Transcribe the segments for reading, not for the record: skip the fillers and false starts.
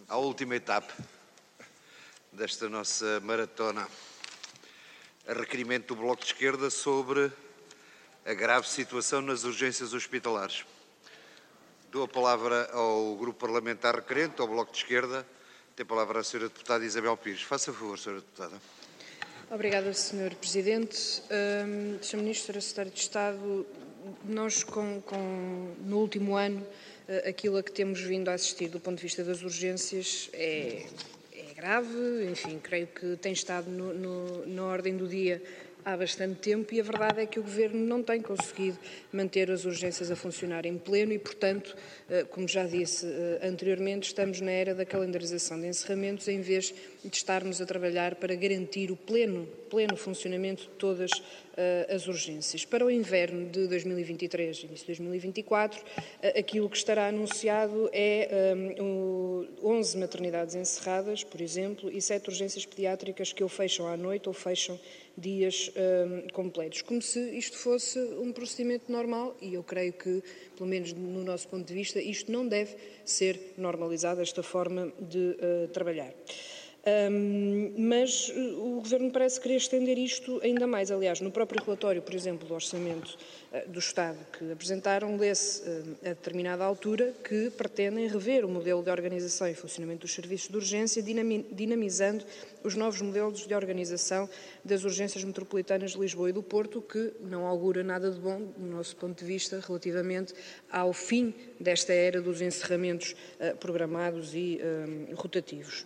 à última etapa desta nossa maratona, a requerimento do Bloco de Esquerda sobre a grave situação nas urgências hospitalares. Dou a palavra ao Grupo Parlamentar requerente, ao Bloco de Esquerda. Tem a palavra a Sra. Deputada Isabel Pires. Faça favor, Sra. Deputada. Obrigada, Sr. Presidente. Sr. Ministro, Sra. Secretária de Estado, nós no último ano, aquilo a que temos vindo a assistir do ponto de vista das urgências é grave, enfim, creio que tem estado na ordem do dia há bastante tempo e a verdade é que o Governo não tem conseguido manter as urgências a funcionar em pleno e, portanto, como já disse anteriormente, estamos na era da calendarização de encerramentos em vez de estarmos a trabalhar para garantir o pleno funcionamento de todas as urgências. Para o inverno de 2023 e início de 2024, aquilo que estará anunciado é 11 maternidades encerradas, por exemplo, e 7 urgências pediátricas que ou fecham à noite ou fecham dias completos, como se isto fosse um procedimento normal e eu creio que, pelo menos no nosso ponto de vista, isto não deve ser normalizado, esta forma de trabalhar. Mas o Governo parece querer estender isto ainda mais. Aliás, no próprio relatório, por exemplo, do Orçamento do Estado que apresentaram, lê-se a determinada altura que pretendem rever o modelo de organização e funcionamento dos serviços de urgência, dinamizando os novos modelos de organização das urgências metropolitanas de Lisboa e do Porto, que não augura nada de bom, do nosso ponto de vista, relativamente ao fim desta era dos encerramentos programados e rotativos.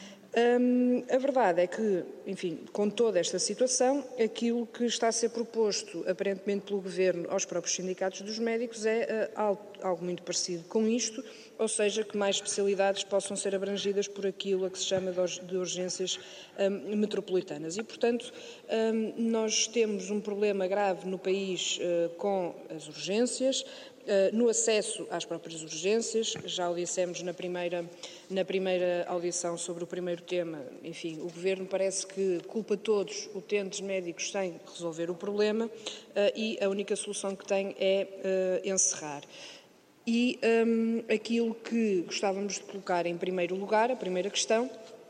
A verdade é que, enfim, com toda esta situação, aquilo que está a ser proposto, aparentemente pelo Governo, aos próprios sindicatos dos médicos é algo muito parecido com isto, ou seja, que mais especialidades possam ser abrangidas por aquilo a que se chama de urgências metropolitanas. E, portanto, nós temos um problema grave no país com as urgências, no acesso às próprias urgências, já o dissemos na primeira audição sobre o primeiro tema, enfim, o Governo parece que culpa todos os utentes médicos sem resolver o problema e a única solução que tem é encerrar. E aquilo que gostávamos de colocar em primeiro lugar, a primeira questão,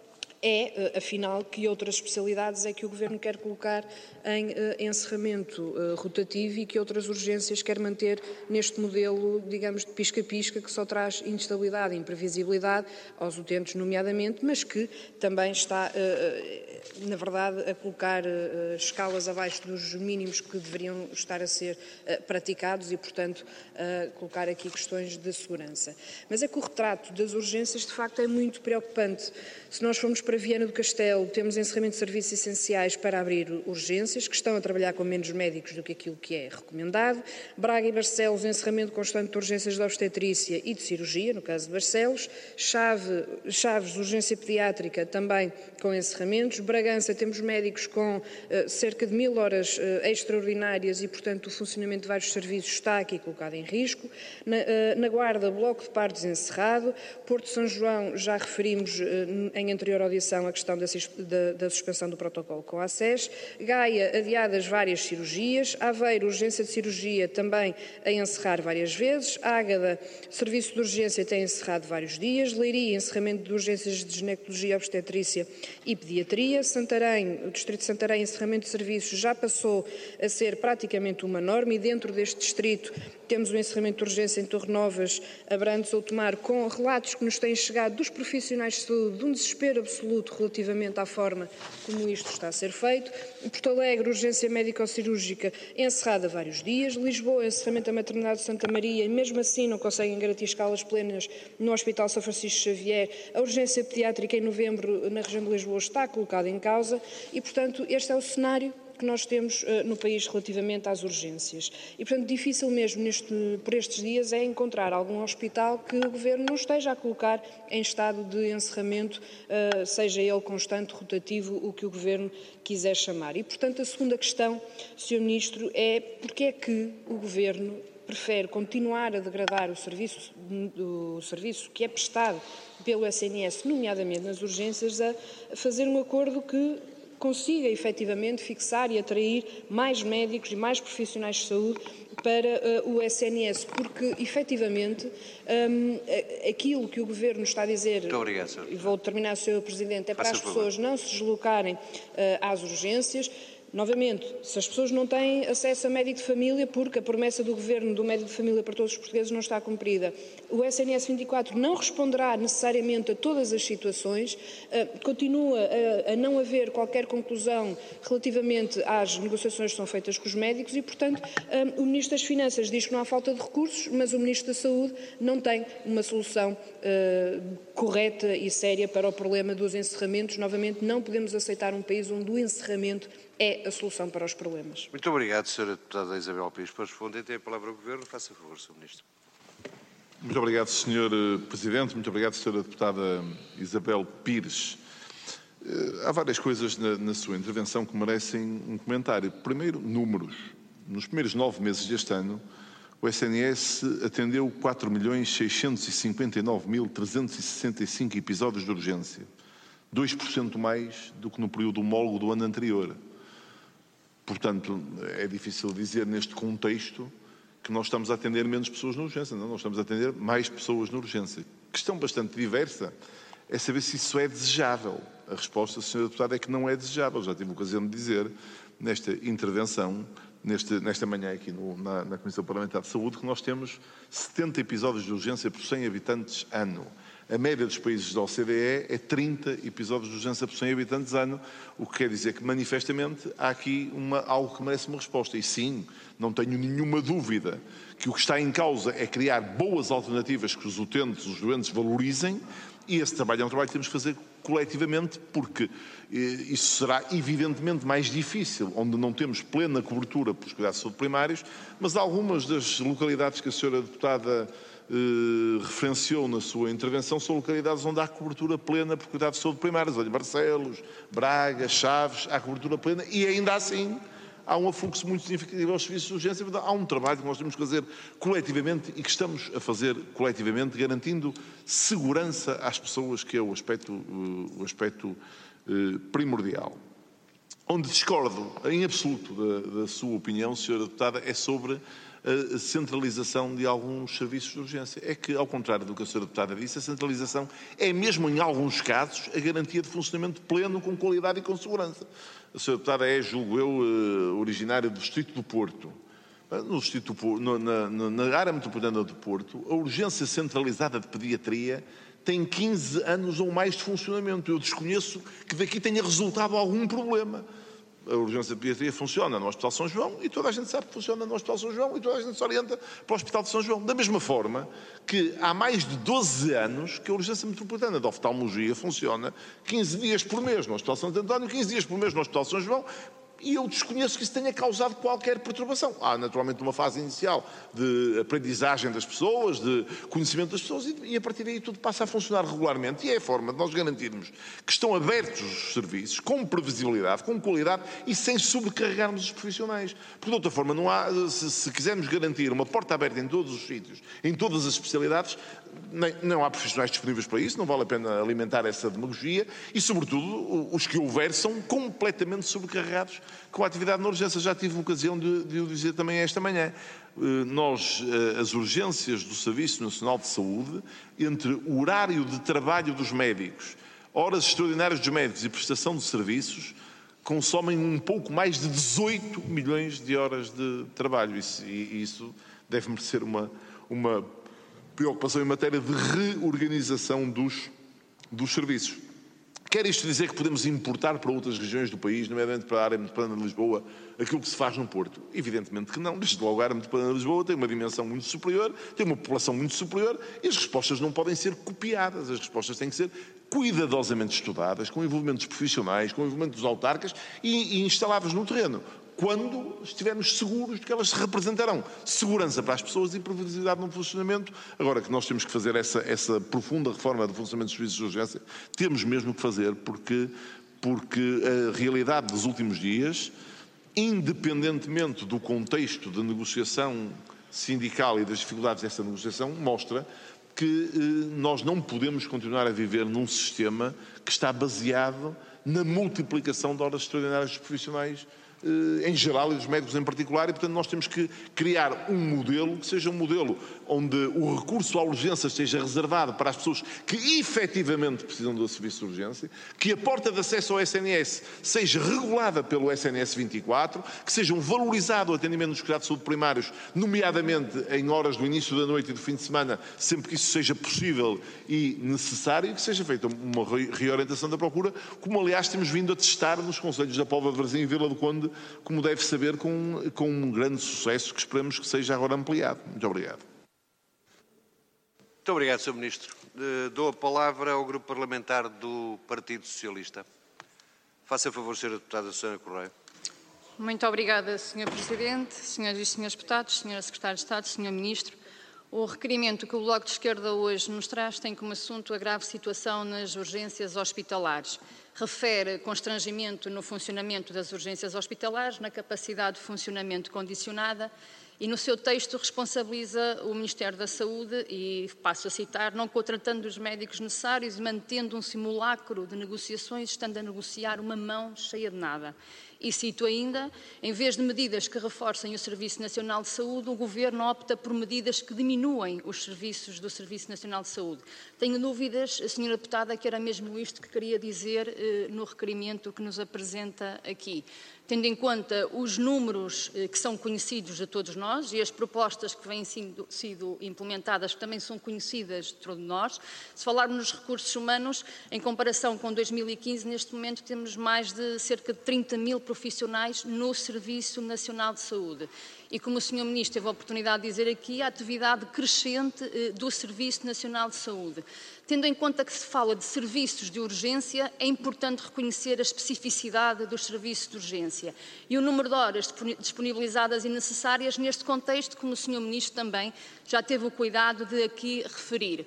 é, afinal, que outras especialidades é que o Governo quer colocar em encerramento rotativo e que outras urgências quer manter neste modelo, digamos, de pisca-pisca, que só traz instabilidade e imprevisibilidade aos utentes, nomeadamente, mas que também está, na verdade, a colocar escalas abaixo dos mínimos que deveriam estar a ser praticados e, portanto, colocar aqui questões de segurança. Mas é que o retrato das urgências, de facto, é muito preocupante. Se nós formos para Viana do Castelo, temos encerramento de serviços essenciais para abrir urgências, que estão a trabalhar com menos médicos do que aquilo que é recomendado. Braga e Barcelos, encerramento constante de urgências de obstetrícia e de cirurgia, no caso de Barcelos. Chaves, urgência pediátrica, também com encerramentos. Bragança, temos médicos com cerca de 1000 horas extraordinárias e, portanto, o funcionamento de vários serviços está aqui colocado em risco. Na Guarda, bloco de partos encerrado. Porto São João, já referimos em anterior audição a questão da suspensão do protocolo com a ACES. Gaia, adiadas várias cirurgias. Aveiro, urgência de cirurgia, também a encerrar várias vezes. Águeda, serviço de urgência, tem encerrado vários dias. Leiria, encerramento de urgências de ginecologia, obstetrícia e pediatria. Santarém, o Distrito de Santarém, encerramento de serviços, já passou a ser praticamente uma norma e dentro deste distrito temos o encerramento de urgência em Torrenovas, Abrantes ou Tomar, com relatos que nos têm chegado dos profissionais de saúde de um desespero absoluto relativamente à forma como isto está a ser feito. Em Porto Alegre, urgência médico-cirúrgica encerrada vários dias. Lisboa, encerramento da maternidade de Santa Maria e mesmo assim não conseguem garantir escalas plenas no Hospital São Francisco Xavier. A urgência pediátrica em novembro na região de Lisboa está colocada em causa e, portanto, este é o cenário que nós temos no país relativamente às urgências. E, portanto, difícil mesmo por estes dias é encontrar algum hospital que o Governo não esteja a colocar em estado de encerramento, seja ele constante, rotativo, o que o Governo quiser chamar. E, portanto, a segunda questão, Sr. Ministro, é porque é que o Governo prefere continuar a degradar o serviço que é prestado pelo SNS, nomeadamente nas urgências, a fazer um acordo que consiga efetivamente fixar e atrair mais médicos e mais profissionais de saúde para o SNS, porque efetivamente aquilo que o Governo está a dizer, muito obrigado, Sr. e vou terminar, Sr. Presidente, é para as pessoas não se deslocarem às urgências. Novamente, se as pessoas não têm acesso a médico de família, porque a promessa do Governo do médico de família para todos os portugueses não está cumprida, o SNS 24 não responderá necessariamente a todas as situações, continua a não haver qualquer conclusão relativamente às negociações que são feitas com os médicos e, portanto, o Ministro das Finanças diz que não há falta de recursos, mas o Ministro da Saúde não tem uma solução correta e séria para o problema dos encerramentos. Novamente, não podemos aceitar um país onde o encerramento é a solução para os problemas. Muito obrigado, Sra. Deputada Isabel Pires. Para responder, tem a palavra o Governo. Faça favor, Sr. Ministro. Muito obrigado, Sr. Presidente. Muito obrigado, Sra. Deputada Isabel Pires. Há várias coisas na sua intervenção que merecem um comentário. Primeiro, números. Nos primeiros 9 meses deste ano, o SNS atendeu 4.659.365 episódios de urgência, 2% mais do que no período homólogo do ano anterior. Portanto, é difícil dizer neste contexto que nós estamos a atender menos pessoas na urgência. Não, nós estamos a atender mais pessoas na urgência. Questão bastante diversa é saber se isso é desejável. A resposta, Sra. Deputada, é que não é desejável. Já tive a ocasião de dizer nesta intervenção, nesta manhã aqui na Comissão Parlamentar de Saúde, que nós temos 70 episódios de urgência por 100 habitantes ano. A média dos países da OCDE é 30 episódios de urgência por 100 habitantes ano, o que quer dizer que, manifestamente, há aqui algo que merece uma resposta. E sim, não tenho nenhuma dúvida que o que está em causa é criar boas alternativas que os utentes, os doentes, valorizem, e esse trabalho é um trabalho que temos que fazer coletivamente, porque isso será evidentemente mais difícil, onde não temos plena cobertura pelos cuidados de saúde primários, mas algumas das localidades que a Sra. Deputada referenciou na sua intervenção são localidades onde há cobertura plena por cuidados de saúde primários. Olha, Barcelos, Braga, Chaves, há cobertura plena e ainda assim há um afluxo muito significativo aos serviços de urgência. Há um trabalho que nós temos que fazer coletivamente e que estamos a fazer coletivamente, garantindo segurança às pessoas, que é o aspecto primordial. Onde discordo em absoluto da sua opinião, Sra. Deputada, é sobre a centralização de alguns serviços de urgência. É que, ao contrário do que a Sra. Deputada disse, a centralização é mesmo, em alguns casos, a garantia de funcionamento pleno, com qualidade e com segurança. A Sra. Deputada é, julgo eu, originária do Distrito do Porto. Na área metropolitana do Porto, a urgência centralizada de pediatria tem 15 anos ou mais de funcionamento. Eu desconheço que daqui tenha resultado algum problema. A urgência de pediatria funciona no Hospital São João e toda a gente sabe que funciona no Hospital São João e toda a gente se orienta para o Hospital de São João. Da mesma forma que há mais de 12 anos que a urgência metropolitana de oftalmologia funciona 15 dias por mês no Hospital Santo António, 15 dias por mês no Hospital São João, e eu desconheço que isso tenha causado qualquer perturbação. Há, naturalmente, uma fase inicial de aprendizagem das pessoas, de conhecimento das pessoas, e a partir daí tudo passa a funcionar regularmente. E é a forma de nós garantirmos que estão abertos os serviços, com previsibilidade, com qualidade e sem sobrecarregarmos os profissionais. Porque, de outra forma, não há, se quisermos garantir uma porta aberta em todos os sítios, em todas as especialidades, não há profissionais disponíveis para isso, não vale a pena alimentar essa demagogia e, sobretudo, os que houver são completamente sobrecarregados com a atividade na urgência. Já tive a ocasião de o dizer também esta manhã. As urgências do Serviço Nacional de Saúde, entre o horário de trabalho dos médicos, horas extraordinárias dos médicos e prestação de serviços, consomem um pouco mais de 18 milhões de horas de trabalho. Isso deve merecer uma preocupação em matéria de reorganização dos serviços. Quer isto dizer que podemos importar para outras regiões do país, nomeadamente para a área metropolitana de Lisboa, aquilo que se faz no Porto? Evidentemente que não. Desde logo a área metropolitana de Lisboa tem uma dimensão muito superior, tem uma população muito superior e as respostas não podem ser copiadas. As respostas têm que ser cuidadosamente estudadas, com envolvimento dos profissionais, com envolvimento dos autarcas e instaladas no terreno, quando estivermos seguros de que elas representarão segurança para as pessoas e previsibilidade no funcionamento. Agora que nós temos que fazer essa profunda reforma do funcionamento dos serviços de urgência, temos mesmo que fazer, porque a realidade dos últimos dias, independentemente do contexto de negociação sindical e das dificuldades dessa negociação, mostra que nós não podemos continuar a viver num sistema que está baseado na multiplicação de horas extraordinárias dos profissionais em geral e dos médicos em particular, e portanto nós temos que criar um modelo que seja um modelo onde o recurso à urgência esteja reservado para as pessoas que efetivamente precisam do serviço de urgência, que a porta de acesso ao SNS seja regulada pelo SNS 24, que seja valorizado o atendimento nos cuidados de saúde primários, nomeadamente em horas do início da noite e do fim de semana, sempre que isso seja possível e necessário, e que seja feita uma reorientação da procura, como aliás temos vindo a testar nos concelhos da Póvoa de Varzim e Vila do Conde, como deve saber, com um grande sucesso que esperamos que seja agora ampliado. Muito obrigado. Muito obrigado, Sr. Ministro. Dou a palavra ao Grupo Parlamentar do Partido Socialista. Faça favor, Sra. Deputada Susana Correia. Muito obrigada, Sr. Presidente, Sras. e Srs. Deputados, Sra. Secretária de Estado, Sr. Ministro. O requerimento que o Bloco de Esquerda hoje nos traz tem como assunto a grave situação nas urgências hospitalares. Refere constrangimento no funcionamento das urgências hospitalares, na capacidade de funcionamento condicionada e, no seu texto, responsabiliza o Ministério da Saúde e, passo a citar, não contratando os médicos necessários e mantendo um simulacro de negociações, estando a negociar uma mão cheia de nada. E cito ainda, em vez de medidas que reforcem o Serviço Nacional de Saúde, o Governo opta por medidas que diminuem os serviços do Serviço Nacional de Saúde. Tenho dúvidas, Sra. Deputada, que era mesmo isto que queria dizer no requerimento que nos apresenta aqui. Tendo em conta os números que são conhecidos de todos nós e as propostas que vêm sido implementadas, que também são conhecidas de todos nós, se falarmos nos recursos humanos, em comparação com 2015, neste momento temos mais de cerca de 30 mil profissionais no Serviço Nacional de Saúde. E como o Sr. Ministro teve a oportunidade de dizer aqui, a atividade crescente do Serviço Nacional de Saúde. Tendo em conta que se fala de serviços de urgência, é importante reconhecer a especificidade dos serviços de urgência e o número de horas disponibilizadas e necessárias neste contexto, como o Sr. Ministro também já teve o cuidado de aqui referir.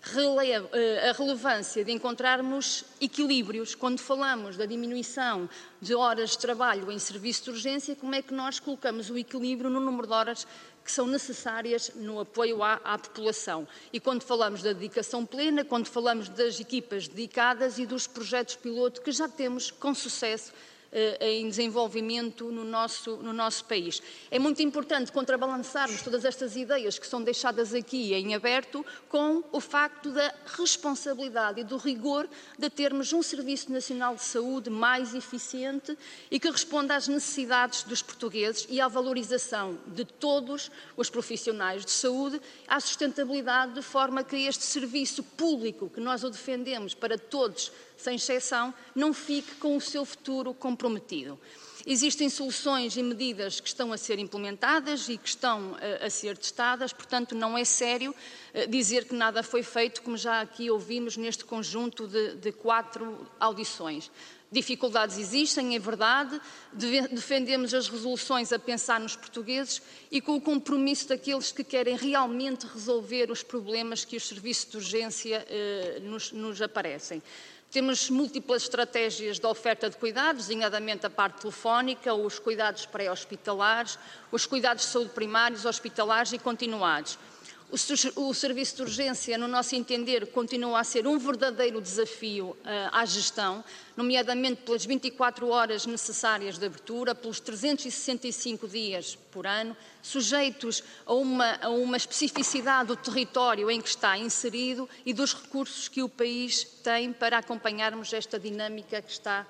A relevância de encontrarmos equilíbrios. Quando falamos da diminuição de horas de trabalho em serviço de urgência, como é que nós colocamos o equilíbrio no número de horas que são necessárias no apoio à população? E quando falamos da dedicação plena, quando falamos das equipas dedicadas e dos projetos piloto que já temos com sucesso em desenvolvimento no nosso país. É muito importante contrabalançarmos todas estas ideias que são deixadas aqui em aberto com o facto da responsabilidade e do rigor de termos um Serviço Nacional de Saúde mais eficiente e que responda às necessidades dos portugueses e à valorização de todos os profissionais de saúde, à sustentabilidade, de forma que este serviço público, que nós o defendemos para todos, sem exceção, não fique com o seu futuro comprometido. Existem soluções e medidas que estão a ser implementadas e que estão a ser testadas, portanto não é sério dizer que nada foi feito, como já aqui ouvimos neste conjunto de 4 audições. Dificuldades existem, é verdade, defendemos as resoluções a pensar nos portugueses e com o compromisso daqueles que querem realmente resolver os problemas que os serviços de urgência nos aparecem. Temos múltiplas estratégias de oferta de cuidados, designadamente a parte telefónica, os cuidados pré-hospitalares, os cuidados de saúde primários, hospitalares e continuados. O serviço de urgência, no nosso entender, continua a ser um verdadeiro desafio à gestão, nomeadamente pelas 24 horas necessárias de abertura, pelos 365 dias por ano, sujeitos a uma especificidade do território em que está inserido e dos recursos que o país tem para acompanharmos esta dinâmica que está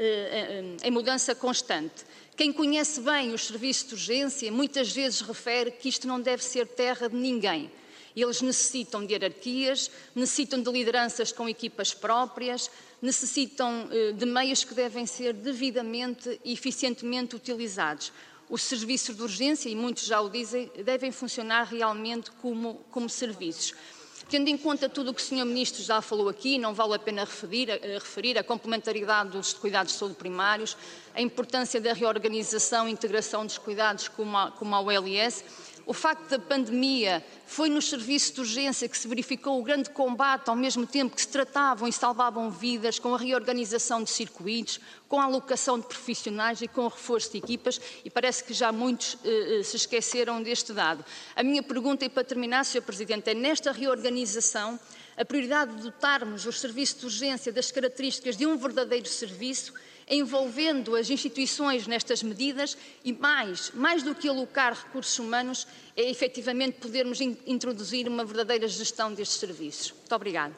em mudança constante. Quem conhece bem os serviços de urgência muitas vezes refere que isto não deve ser terra de ninguém. Eles necessitam de hierarquias, necessitam de lideranças com equipas próprias, necessitam de meios que devem ser devidamente e eficientemente utilizados. Os serviços de urgência, e muitos já o dizem, devem funcionar realmente como serviços. Tendo em conta tudo o que o Sr. Ministro já falou aqui, não vale a pena referir a complementaridade dos cuidados de saúde primários, a importância da reorganização e integração dos cuidados como a OLS, o facto da pandemia, foi nos serviços de urgência que se verificou o grande combate, ao mesmo tempo que se tratavam e salvavam vidas, com a reorganização de circuitos, com a alocação de profissionais e com o reforço de equipas, e parece que já muitos se esqueceram deste dado. A minha pergunta, e para terminar, Sr. Presidente, é nesta reorganização, a prioridade de dotarmos os serviços de urgência das características de um verdadeiro serviço, envolvendo as instituições nestas medidas e, mais do que alocar recursos humanos, é efetivamente podermos introduzir uma verdadeira gestão destes serviços. Muito obrigada.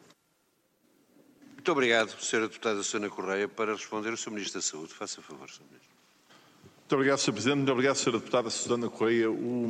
Muito obrigado, Sra. Deputada Susana Correia. Para responder, o Sr. Ministro da Saúde. Faça favor, Sr. Ministro. Muito obrigado, Sr. Presidente. Muito obrigado, Sra. Deputada Susana Correia.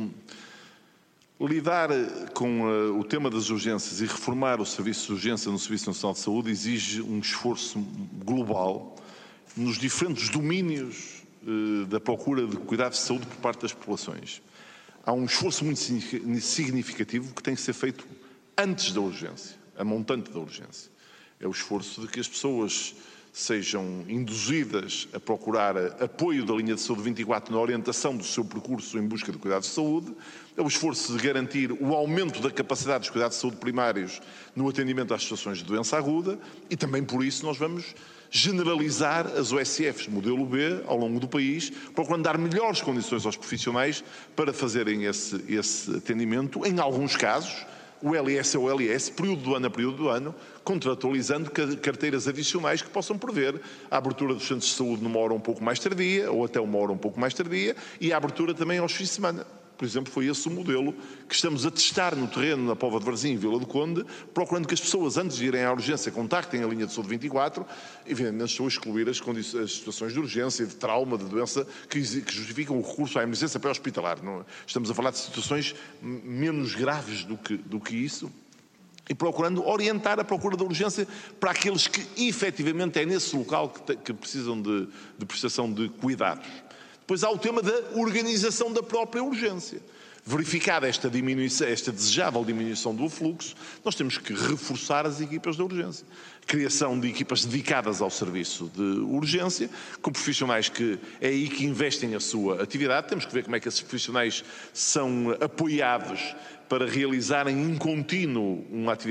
Lidar com o tema das urgências e reformar o serviço de urgência no Serviço Nacional de Saúde exige um esforço global nos diferentes domínios da procura de cuidados de saúde por parte das populações. Há um esforço muito significativo que tem que ser feito antes da urgência, a montante da urgência. É o esforço de que as pessoas sejam induzidas a procurar apoio da linha de saúde 24 na orientação do seu percurso em busca de cuidados de saúde, é o esforço de garantir o aumento da capacidade dos cuidados de saúde primários no atendimento às situações de doença aguda e também por isso nós vamos generalizar as OSFs modelo B ao longo do país, procurando dar melhores condições aos profissionais para fazerem esse atendimento, em alguns casos, o LS é o LS, período do ano a período do ano, contratualizando carteiras adicionais que possam prever a abertura dos centros de saúde numa hora um pouco mais tardia, ou até uma hora um pouco mais tardia, e a abertura também aos fins de semana. Por exemplo, foi esse o modelo que estamos a testar no terreno na Póvoa de Varzim e Vila do Conde, procurando que as pessoas, antes de irem à urgência, contactem a linha de saúde 24, evidentemente estou a excluir as situações de urgência, de trauma, de doença, que justificam o recurso à emergência pré-hospitalar. Não, estamos a falar de situações menos graves do que isso. E procurando orientar a procura da urgência para aqueles que efetivamente é nesse local que precisam de prestação de cuidados. Depois há o tema da organização da própria urgência. Verificada esta desejável diminuição do fluxo, nós temos que reforçar as equipas da urgência. Criação de equipas dedicadas ao serviço de urgência, com profissionais que é aí que investem a sua atividade. Temos que ver como é que esses profissionais são apoiados para realizarem em contínuo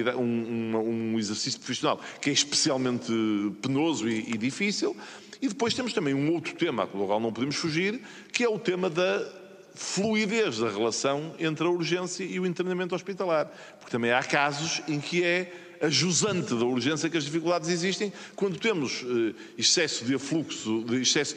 um exercício profissional que é especialmente penoso e difícil. E depois temos também um outro tema, ao qual não podemos fugir, que é o tema da fluidez da relação entre a urgência e o internamento hospitalar. Porque também há casos em que é a jusante da urgência que as dificuldades existem quando temos excesso de afluxo, excesso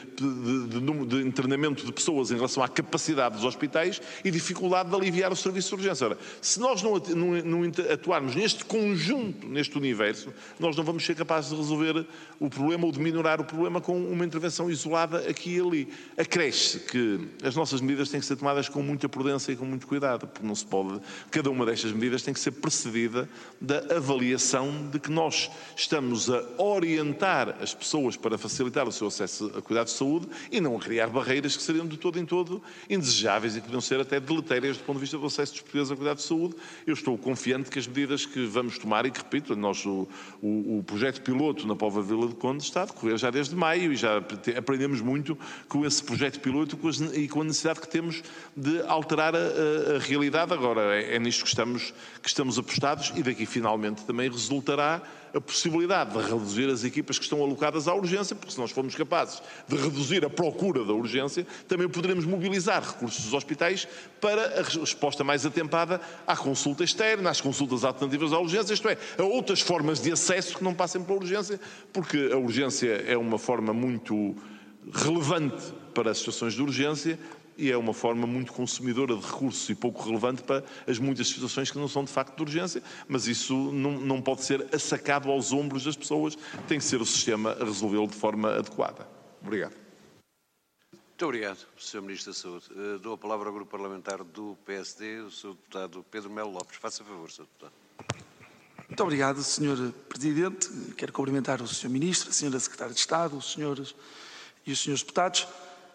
de internamento de pessoas em relação à capacidade dos hospitais e dificuldade de aliviar o serviço de urgência. Ora, se nós não atuarmos neste conjunto, neste universo, nós não vamos ser capazes de resolver o problema ou de minorar o problema com uma intervenção isolada aqui e ali. Acresce que as nossas medidas têm que ser tomadas com muita prudência e com muito cuidado, porque não se pode, cada uma destas medidas tem que ser precedida da avaliação de que nós estamos a orientar as pessoas para facilitar o seu acesso a cuidados de saúde e não a criar barreiras que seriam de todo em todo indesejáveis e que podiam ser até deletérias do ponto de vista do acesso dos portugueses a cuidados de saúde. Eu estou confiante que as medidas que vamos tomar, e que repito, o projeto piloto na Póvoa Vila do Conde está a decorrer já desde maio e já aprendemos muito com esse projeto piloto e com a necessidade que temos de alterar a realidade. Agora é nisto que estamos apostados e daqui finalmente também resultará a possibilidade de reduzir as equipas que estão alocadas à urgência, porque se nós formos capazes de reduzir a procura da urgência, também poderemos mobilizar recursos dos hospitais para a resposta mais atempada à consulta externa, às consultas alternativas à urgência, isto é, a outras formas de acesso que não passem pela urgência, porque a urgência é uma forma muito relevante para as situações de urgência e é uma forma muito consumidora de recursos e pouco relevante para as muitas situações que não são de facto de urgência, mas isso não pode ser assacado aos ombros das pessoas, tem que ser o sistema a resolvê-lo de forma adequada. Obrigado. Muito obrigado, Sr. Ministro da Saúde. Dou a palavra ao Grupo Parlamentar do PSD, o Sr. Deputado Pedro Melo Lopes. Faça favor, Sr. Deputado. Muito obrigado, Sr. Presidente. Quero cumprimentar o Sr. Ministro, a Sra. Secretária de Estado, os senhores e os senhores deputados.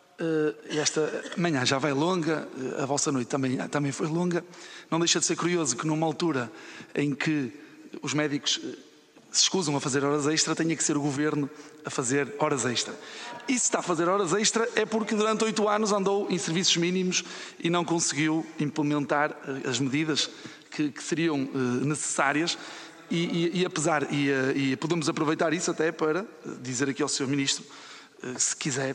Esta manhã já vai longa, a vossa noite também foi longa. Não deixa de ser curioso que numa altura em que os médicos se escusam a fazer horas extra, tenha que ser o Governo a fazer horas extra. E se está a fazer horas extra é porque durante 8 anos andou em serviços mínimos e não conseguiu implementar as medidas que seriam necessárias e podemos aproveitar isso até para dizer aqui ao Sr. Ministro, se quiser,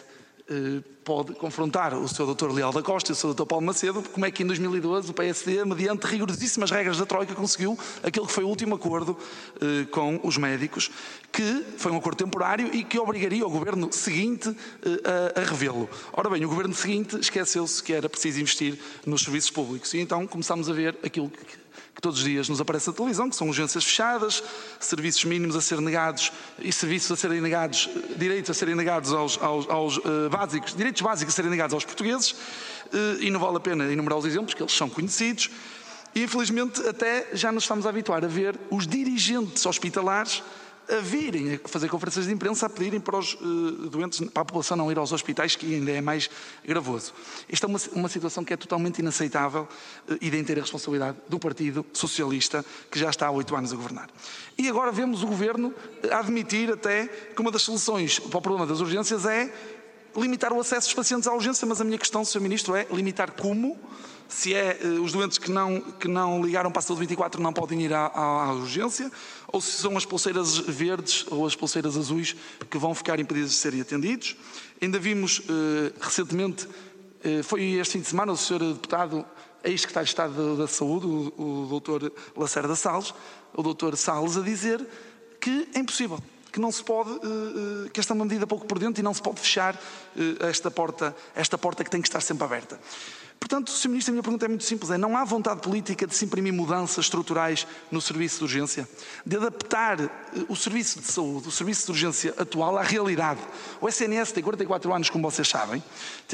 pode confrontar o Sr. Dr. Leal da Costa e o Sr. Dr. Paulo Macedo, como é que em 2012 o PSD, mediante rigorosíssimas regras da Troika, conseguiu aquele que foi o último acordo com os médicos, que foi um acordo temporário e que obrigaria o Governo seguinte a revê-lo. Ora bem, o Governo seguinte esqueceu-se que era preciso investir nos serviços públicos e então começámos a ver aquilo que todos os dias nos aparece na televisão, que são urgências fechadas, serviços mínimos a ser negados e serviços a serem negados, direitos a serem negados aos básicos, direitos básicos a serem negados aos portugueses, e não vale a pena enumerar os exemplos, que eles são conhecidos, e infelizmente até já nos estamos a habituar a ver os dirigentes hospitalares a virem a fazer conferências de imprensa a pedirem para os doentes, para a população não ir aos hospitais, que ainda é mais gravoso. Esta é uma situação que é totalmente inaceitável e de inteira responsabilidade do Partido Socialista, que já está há 8 anos a governar. E agora vemos o Governo a admitir até que uma das soluções para o problema das urgências é limitar o acesso dos pacientes à urgência, mas a minha questão, Sr. Ministro, é limitar como? Se é os doentes que não ligaram para a saúde 24 não podem ir à urgência, ou se são as pulseiras verdes ou as pulseiras azuis que vão ficar impedidas de serem atendidos. Ainda vimos recentemente, foi este fim de semana, o Sr. Deputado, ex-secretário de Estado da Saúde, o Dr. Lacerda Salles, o Dr. Salles, a dizer que é impossível, que não se pode, que esta é uma medida pouco prudente e não se pode fechar esta porta que tem que estar sempre aberta. Portanto, Sr. Ministro, a minha pergunta é muito simples, não há vontade política de se imprimir mudanças estruturais no serviço de urgência, de adaptar o serviço de saúde, o serviço de urgência atual à realidade. O SNS tem 44 anos, como vocês sabem,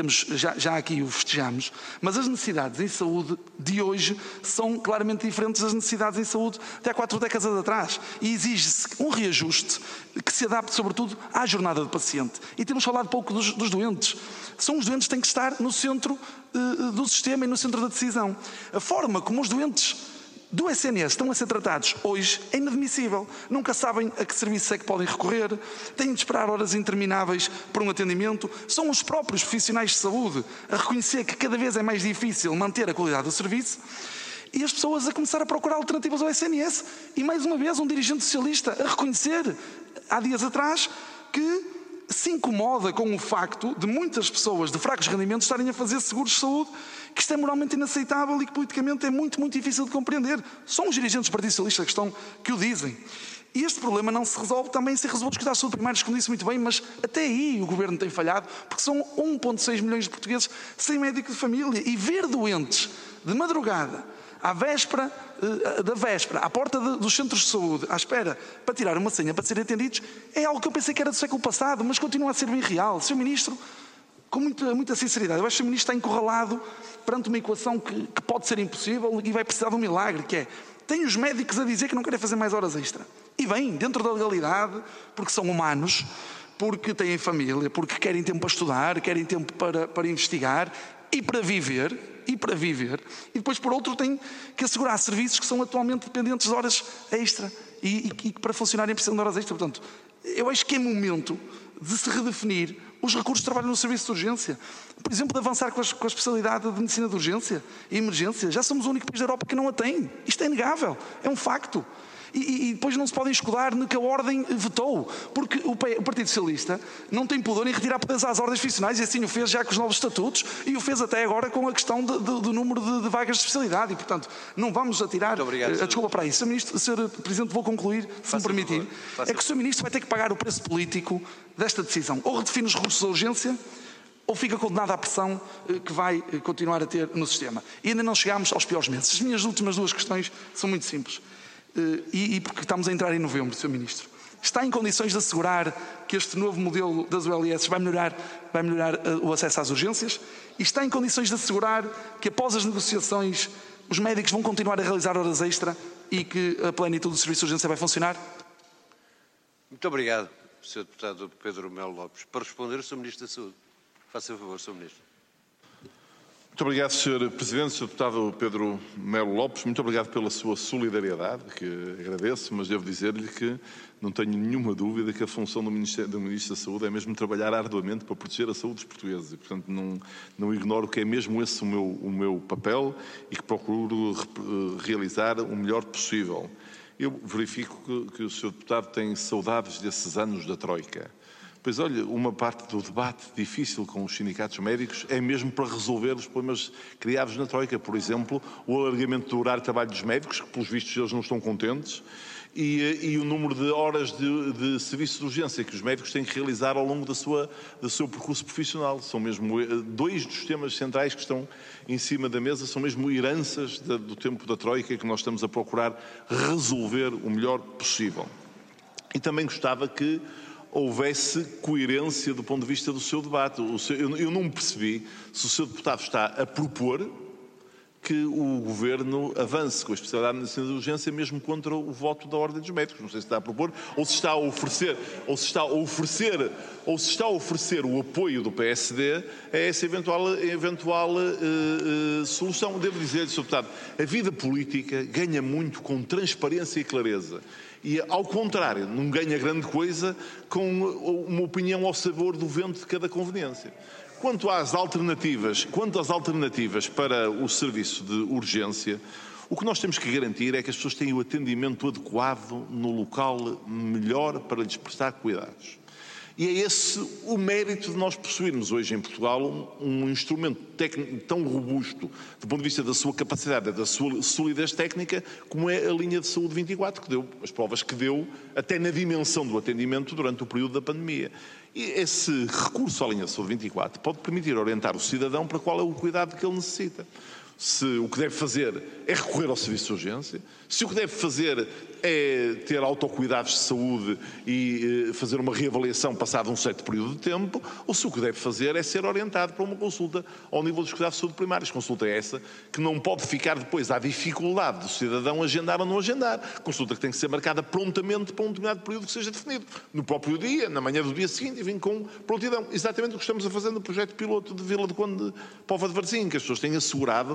já aqui o festejamos, mas as necessidades em saúde de hoje são claramente diferentes das necessidades em saúde de há 4 décadas atrás e exige-se um reajuste que se adapte sobretudo à jornada do paciente. E temos falado pouco dos doentes. São os doentes que têm que estar no centro do sistema e no centro da decisão. A forma como os doentes do SNS estão a ser tratados hoje é inadmissível. Nunca sabem a que serviço é que podem recorrer, têm de esperar horas intermináveis por um atendimento. São os próprios profissionais de saúde a reconhecer que cada vez é mais difícil manter a qualidade do serviço e as pessoas a começar a procurar alternativas ao SNS. E mais uma vez um dirigente socialista a reconhecer, há dias atrás, que se incomoda com o facto de muitas pessoas de fracos rendimentos estarem a fazer seguros de saúde, que isto é moralmente inaceitável e que politicamente é muito, muito difícil de compreender. São os dirigentes do Partido Socialista que o dizem. E este problema não se resolve também sem resolver os cuidados de saúde primários, como disse muito bem, mas até aí o Governo tem falhado, porque são 1,6 milhões de portugueses sem médico de família. E ver doentes de madrugada, à véspera, à porta dos centros de saúde, à espera para tirar uma senha para serem atendidos, é algo que eu pensei que era do século passado, mas continua a ser bem real. Sr. Ministro, com muita sinceridade, eu acho que o Sr. Ministro está encurralado perante uma equação que pode ser impossível e vai precisar de um milagre, que é, tem os médicos a dizer que não querem fazer mais horas extra. E bem, dentro da legalidade, porque são humanos, porque têm família, porque querem tempo para estudar, querem tempo para investigar e para viver, e depois por outro têm que assegurar serviços que são atualmente dependentes de horas extra e que para funcionarem precisam de horas extra. Portanto, eu acho que é momento de se redefinir os recursos de trabalho no serviço de urgência. Por exemplo, de avançar com a especialidade de medicina de urgência e emergência. Já somos o único país da Europa que não a tem. Isto é inegável, é um facto. E depois não se podem escudar no que a Ordem vetou, porque o Partido Socialista não tem pudor em retirar poderes às ordens profissionais e assim o fez já com os novos estatutos e o fez até agora com a questão do número de vagas de especialidade e, portanto, não vamos atirar a desculpa para isso. Sr. Presidente, vou concluir, se me permitir. É que o Sr. Ministro vai ter que pagar o preço político desta decisão. Ou redefine os recursos de urgência ou fica condenado à pressão que vai continuar a ter no sistema. E ainda não chegámos aos piores meses. As minhas últimas 2 questões são muito simples. E porque estamos a entrar em novembro, Sr. Ministro, está em condições de assegurar que este novo modelo das ULS vai melhorar o acesso às urgências? E está em condições de assegurar que após as negociações os médicos vão continuar a realizar horas extra e que a plenitude do serviço de urgência vai funcionar? Muito obrigado, Sr. Deputado Pedro Melo Lopes. Para responder, o Sr. Ministro da Saúde. Faça favor, Sr. Ministro. Muito Muito obrigado, Sr. Presidente. Sr. Deputado Pedro Melo Lopes, muito obrigado pela sua solidariedade, que agradeço, mas devo dizer-lhe que não tenho nenhuma dúvida que a função do Ministro da Saúde é mesmo trabalhar arduamente para proteger a saúde dos portugueses. E, portanto, não ignoro que é mesmo esse o meu papel e que procuro realizar o melhor possível. Eu verifico que o Sr. Deputado tem saudades desses anos da Troika. Pois olha, uma parte do debate difícil com os sindicatos médicos é mesmo para resolver os problemas criados na Troika. Por exemplo, o alargamento do horário de trabalho dos médicos, que pelos vistos eles não estão contentes, e o número de horas de serviço de urgência que os médicos têm que realizar ao longo do seu percurso profissional. São mesmo dois dos temas centrais que estão em cima da mesa, são mesmo heranças do tempo da Troika que nós estamos a procurar resolver o melhor possível. E também gostava que houvesse coerência do ponto de vista do seu debate. Eu não percebi se o Sr. Deputado está a propor que o Governo avance com a especialidade de medicina de urgência mesmo contra o voto da Ordem dos Médicos. Não sei se está a propor ou se está a oferecer o apoio do PSD a essa eventual solução. Devo dizer-lhe, Sr. Deputado, a vida política ganha muito com transparência e clareza. E, ao contrário, não ganha grande coisa com uma opinião ao sabor do vento de cada conveniência. Quanto às alternativas para o serviço de urgência, o que nós temos que garantir é que as pessoas tenham o atendimento adequado no local melhor para lhes prestar cuidados. E é esse o mérito de nós possuirmos hoje em Portugal um instrumento técnico tão robusto do ponto de vista da sua capacidade, da sua solidez técnica, como é a linha de saúde 24, que deu as provas que deu até na dimensão do atendimento durante o período da pandemia. E esse recurso à linha de saúde 24 pode permitir orientar o cidadão para qual é o cuidado que ele necessita. Se o que deve fazer é recorrer ao serviço de urgência, se o que deve fazer é ter autocuidados de saúde e fazer uma reavaliação passado um certo período de tempo, ou se o que deve fazer é ser orientado para uma consulta ao nível dos cuidados de saúde primários. Consulta essa que não pode ficar depois à dificuldade do cidadão agendar ou não agendar. Consulta que tem que ser marcada prontamente para um determinado período que seja definido. No próprio dia, na manhã do dia seguinte, e vem com prontidão. Exatamente o que estamos a fazer no projeto piloto de Vila do Conde Póvoa de Varzim, que as pessoas têm assegurado,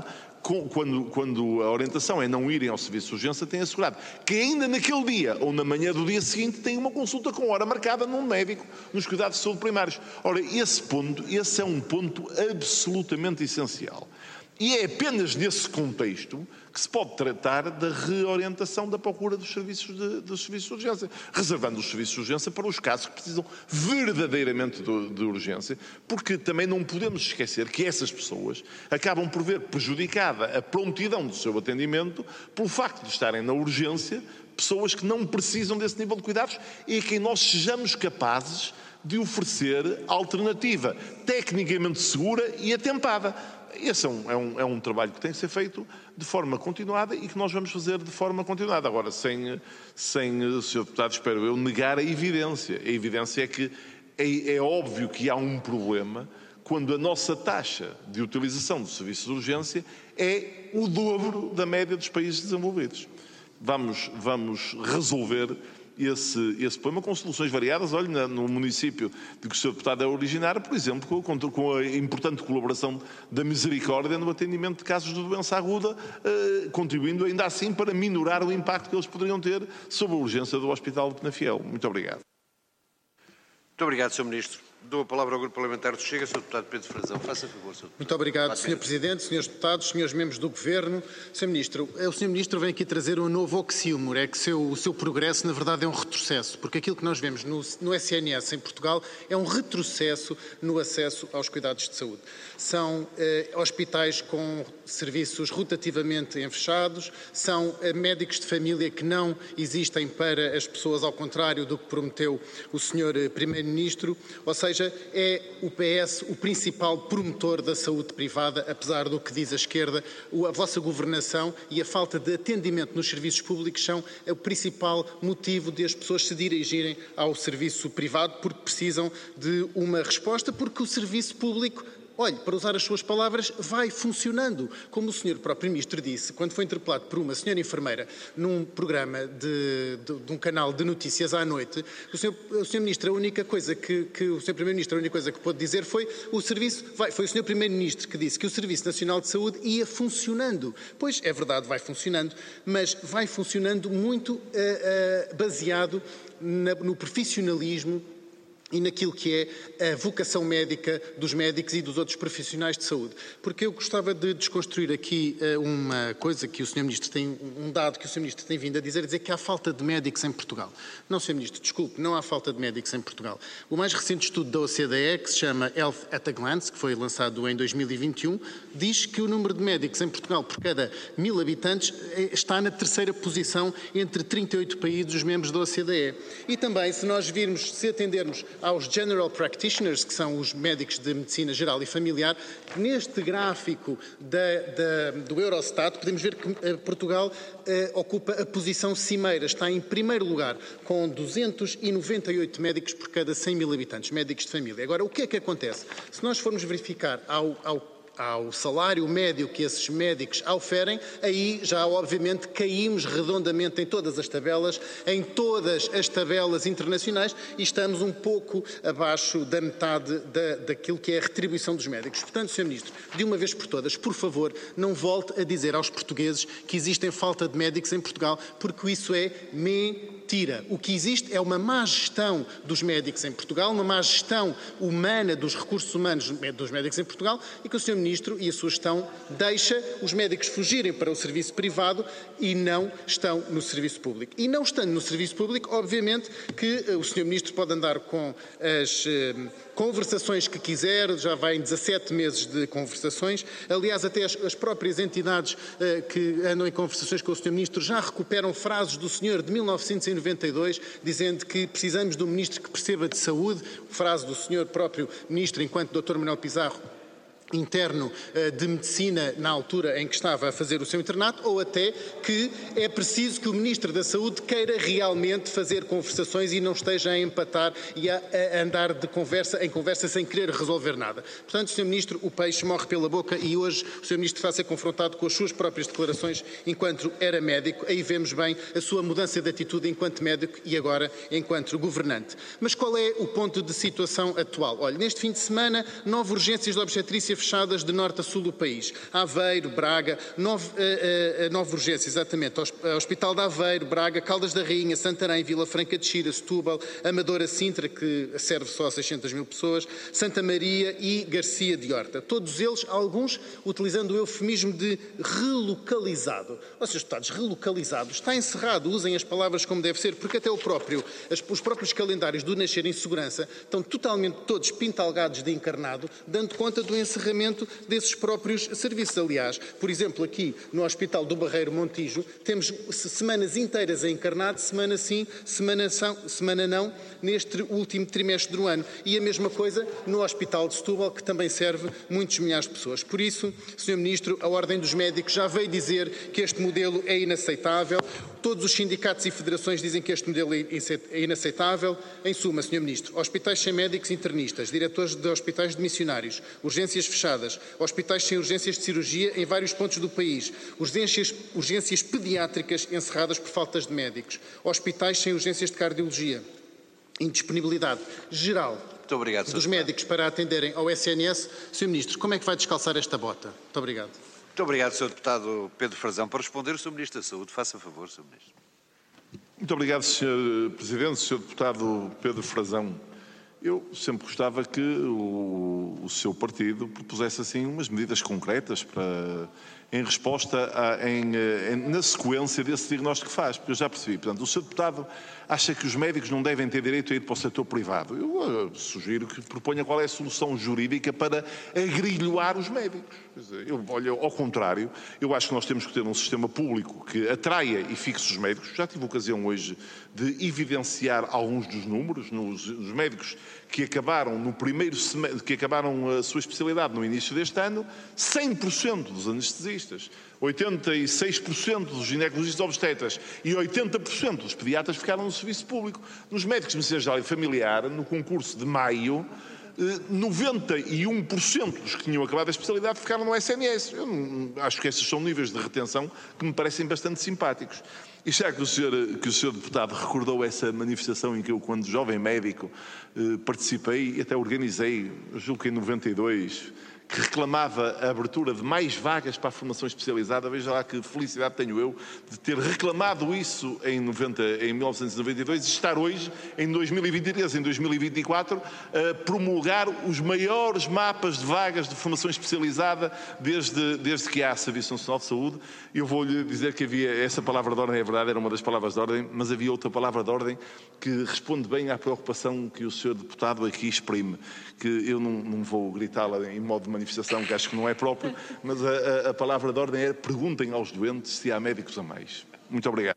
quando a orientação é não irem ao serviço de urgência, têm assegurado que ainda naquele dia ou na manhã do dia seguinte têm uma consulta com hora marcada num médico nos cuidados de saúde primários. Ora, esse é um ponto absolutamente essencial. E é apenas nesse contexto que se pode tratar da reorientação da procura dos serviços de urgência, reservando os serviços de urgência para os casos que precisam verdadeiramente de urgência, porque também não podemos esquecer que essas pessoas acabam por ver prejudicada a prontidão do seu atendimento pelo facto de estarem na urgência pessoas que não precisam desse nível de cuidados e a quem nós sejamos capazes de oferecer alternativa tecnicamente segura e atempada. Esse é um trabalho que tem que ser feito de forma continuada e que nós vamos fazer de forma continuada. Agora, sem Sr. Deputado, espero eu, negar a evidência. A evidência é que é óbvio que há um problema quando a nossa taxa de utilização do serviço de urgência é o dobro da média dos países desenvolvidos. Vamos resolver esse problema com soluções variadas. Olhe, no município de que o Sr. Deputado é originário, por exemplo, com a importante colaboração da Misericórdia no atendimento de casos de doença aguda, contribuindo ainda assim para minorar o impacto que eles poderiam ter sobre a urgência do Hospital de Penafiel. Muito obrigado. Muito obrigado, Sr. Ministro. Dou a palavra ao Grupo Parlamentar do Chega, Sr. Deputado Pedro Frazão. Faça favor, Sr. Deputado. Muito obrigado, Sr. Presidente, Srs. Deputados, Srs. Membros do Governo. Sr. Ministro, o Sr. Ministro vem aqui trazer um novo oxímoro, é que o seu progresso, na verdade, é um retrocesso, porque aquilo que nós vemos no SNS em Portugal é um retrocesso no acesso aos cuidados de saúde. São hospitais com serviços rotativamente fechados, são médicos de família que não existem para as pessoas, ao contrário do que prometeu o Sr. Primeiro-Ministro, ou seja, é o PS o principal promotor da saúde privada, apesar do que diz a esquerda. A vossa governação e a falta de atendimento nos serviços públicos são o principal motivo de as pessoas se dirigirem ao serviço privado, porque precisam de uma resposta, porque o serviço público Olhe, para usar as suas palavras, vai funcionando. Como o Sr. próprio Ministro disse, quando foi interpelado por uma senhora enfermeira num programa de um canal de notícias à noite, o Sr. Ministro, a única coisa que o Sr. Primeiro-Ministro, a única coisa que pôde dizer foi foi o Sr. Primeiro-Ministro que disse que o Serviço Nacional de Saúde ia funcionando. Pois, é verdade, vai funcionando, mas vai funcionando muito baseado no profissionalismo e naquilo que é a vocação médica dos médicos e dos outros profissionais de saúde. Porque eu gostava de desconstruir aqui uma coisa que o Sr. Ministro tem, um dado que o Sr. Ministro tem vindo a dizer que há falta de médicos em Portugal. Não, Sr. Ministro, desculpe, não há falta de médicos em Portugal. O mais recente estudo da OCDE, que se chama Health at a Glance, que foi lançado em 2021, diz que o número de médicos em Portugal por cada 1000 habitantes está na terceira posição entre 38 países, os membros da OCDE. E também, se atendermos aos General Practitioners, que são os médicos de medicina geral e familiar, neste gráfico do Eurostat, podemos ver que Portugal ocupa a posição cimeira, está em primeiro lugar, com 298 médicos por cada 100 mil habitantes, médicos de família. Agora, o que é que acontece? Se nós formos verificar ao salário médio que esses médicos oferem, aí já obviamente caímos redondamente em todas as tabelas internacionais e estamos um pouco abaixo da metade daquilo que é a retribuição dos médicos. Portanto, Sr. Ministro, de uma vez por todas, por favor, não volte a dizer aos portugueses que existem falta de médicos em Portugal, porque isso é mentira. O que existe é uma má gestão dos médicos em Portugal, uma má gestão humana dos recursos humanos dos médicos em Portugal e que o Sr. Ministro e a sua gestão deixa os médicos fugirem para o serviço privado e não estão no serviço público. E não estando no serviço público, obviamente que o Sr. Ministro pode andar com as conversações que quiser, já vai em 17 meses de conversações. Aliás, até as próprias entidades que andam em conversações com o Sr. Ministro já recuperam frases do senhor de 1992, dizendo que precisamos de um Ministro que perceba de saúde, frase do senhor próprio Ministro, enquanto Dr. Manuel Pizarro, interno de medicina na altura em que estava a fazer o seu internato, ou até que é preciso que o Ministro da Saúde queira realmente fazer conversações e não esteja a empatar e a andar de conversa em conversa sem querer resolver nada. Portanto, Sr. Ministro, o peixe morre pela boca e hoje o Sr. Ministro vai ser confrontado com as suas próprias declarações enquanto era médico. Aí vemos bem a sua mudança de atitude enquanto médico e agora enquanto governante. Mas qual é o ponto de situação atual? Olha, neste fim de semana, 9 urgências de obstetrícia fechadas de norte a sul do país. Aveiro, Braga, 9 urgências, exatamente. Hospital de Aveiro, Braga, Caldas da Rainha, Santarém, Vila Franca de Xira, Setúbal, Amadora, Sintra, que serve só a 600 mil pessoas, Santa Maria e Garcia de Horta. Todos eles, alguns, utilizando o eufemismo de relocalizado. Ó, Srs. Deputados, relocalizado está encerrado, usem as palavras como deve ser, porque até os próprios calendários do Nascer em Segurança estão totalmente todos pintalgados de encarnado, dando conta do encerramento desses próprios serviços. Aliás, por exemplo, aqui no Hospital do Barreiro Montijo, temos semanas inteiras a encarnado, semana sim, semana não, neste último trimestre do ano. E a mesma coisa no Hospital de Setúbal, que também serve muitos milhares de pessoas. Por isso, Sr. Ministro, a Ordem dos Médicos já veio dizer que este modelo é inaceitável. Todos os sindicatos e federações dizem que este modelo é inaceitável. Em suma, Sr. Ministro, hospitais sem médicos internistas, diretores de hospitais de missionários, urgências fechadas, hospitais sem urgências de cirurgia em vários pontos do país, urgências pediátricas encerradas por faltas de médicos, hospitais sem urgências de cardiologia, indisponibilidade geral dos médicos para atenderem ao SNS. Sr. Ministro, como é que vai descalçar esta bota? Muito obrigado. Muito obrigado, Sr. Deputado Pedro Frazão. Para responder, o Sr. Ministro da Saúde, faça favor, Sr. Ministro. Muito obrigado, Sr. Presidente. Sr. Deputado Pedro Frazão, eu sempre gostava que o seu partido propusesse assim umas medidas concretas em resposta na sequência desse diagnóstico que faz, porque eu já percebi. Portanto, o Sr. Deputado acha que os médicos não devem ter direito a ir para o setor privado. Eu sugiro que proponha qual é a solução jurídica para agrilhoar os médicos. Olha, ao contrário, eu acho que nós temos que ter um sistema público que atraia e fixe os médicos. Já tive ocasião hoje de evidenciar alguns dos números. Os médicos que acabaram que acabaram a sua especialidade no início deste ano, 100% dos anestesistas, 86% dos ginecologistas obstetras e 80% dos pediatras ficaram no serviço público. Nos médicos de medicina geral e familiar, no concurso de maio, 91% dos que tinham acabado a especialidade ficaram no SNS. Eu acho que estes são níveis de retenção que me parecem bastante simpáticos. E já que o senhor deputado recordou essa manifestação em que eu, quando jovem médico, participei e até organizei, julgo que em 92, que reclamava a abertura de mais vagas para a formação especializada, veja lá que felicidade tenho eu de ter reclamado isso em 1992 e estar hoje, em 2023, em 2024, a promulgar os maiores mapas de vagas de formação especializada desde que há Serviço Nacional de Saúde. Eu vou-lhe dizer que havia essa palavra de ordem, é verdade, era uma das palavras de ordem, mas havia outra palavra de ordem que responde bem à preocupação que o senhor deputado aqui exprime, que eu não vou gritá-la em modo de manifestação, que acho que não é próprio, mas a palavra de ordem é: perguntem aos doentes se há médicos a mais. Muito obrigado.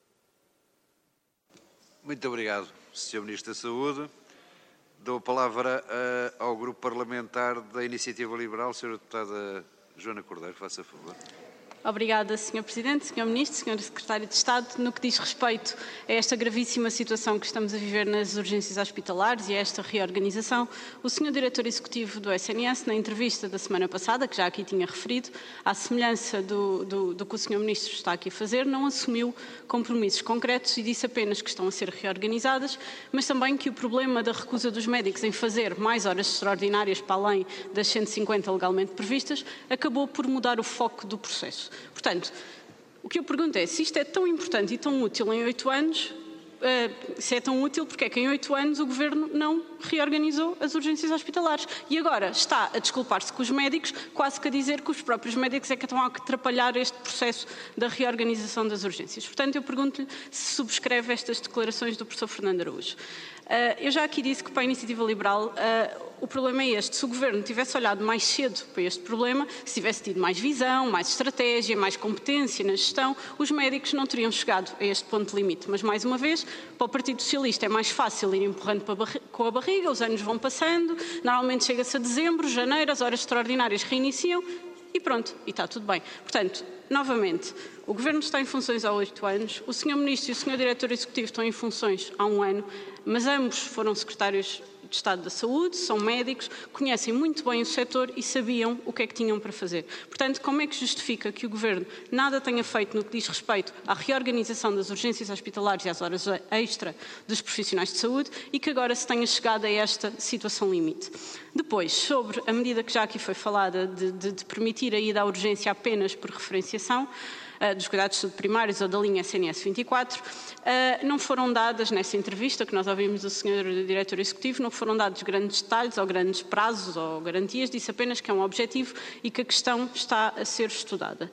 Muito obrigado, Sr. Ministro da Saúde. Dou a palavra ao Grupo Parlamentar da Iniciativa Liberal, Sra. Deputada Joana Cordeiro, faça favor. Obrigada, Sr. Presidente, Sr. Ministro, Sr. Secretário de Estado. No que diz respeito a esta gravíssima situação que estamos a viver nas urgências hospitalares e a esta reorganização, o Sr. Diretor Executivo do SNS, na entrevista da semana passada, que já aqui tinha referido, à semelhança do que o Sr. Ministro está aqui a fazer, não assumiu compromissos concretos e disse apenas que estão a ser reorganizadas, mas também que o problema da recusa dos médicos em fazer mais horas extraordinárias para além das 150 legalmente previstas acabou por mudar o foco do processo. Portanto, o que eu pergunto é, se isto é tão importante e tão útil em 8 anos, se é tão útil, porque é que em 8 anos o Governo não reorganizou as urgências hospitalares? E agora está a desculpar-se com os médicos, quase que a dizer que os próprios médicos é que estão a atrapalhar este processo da reorganização das urgências. Portanto, eu pergunto-lhe se subscreve estas declarações do professor Fernando Araújo. Eu já aqui disse que para a Iniciativa Liberal o problema é este. Se o Governo tivesse olhado mais cedo para este problema, se tivesse tido mais visão, mais estratégia, mais competência na gestão, os médicos não teriam chegado a este ponto limite. Mas, mais uma vez, para o Partido Socialista é mais fácil ir empurrando com a barriga, os anos vão passando, normalmente chega-se a dezembro, janeiro, as horas extraordinárias reiniciam e pronto, e está tudo bem. Portanto, novamente, o Governo está em funções há 8 anos, o Sr. Ministro e o Sr. Diretor Executivo estão em funções há 1 ano, mas ambos foram secretários de Estado da Saúde, são médicos, conhecem muito bem o setor e sabiam o que é que tinham para fazer. Portanto, como é que justifica que o Governo nada tenha feito no que diz respeito à reorganização das urgências hospitalares e às horas extra dos profissionais de saúde e que agora se tenha chegado a esta situação limite? Depois, sobre a medida que já aqui foi falada de permitir a ida à urgência apenas por referenciação, dos cuidados de saúde primários ou da linha SNS 24, não foram dadas, nessa entrevista que nós ouvimos do Sr. Diretor Executivo, não foram dados grandes detalhes ou grandes prazos ou garantias, disse apenas que é um objetivo e que a questão está a ser estudada.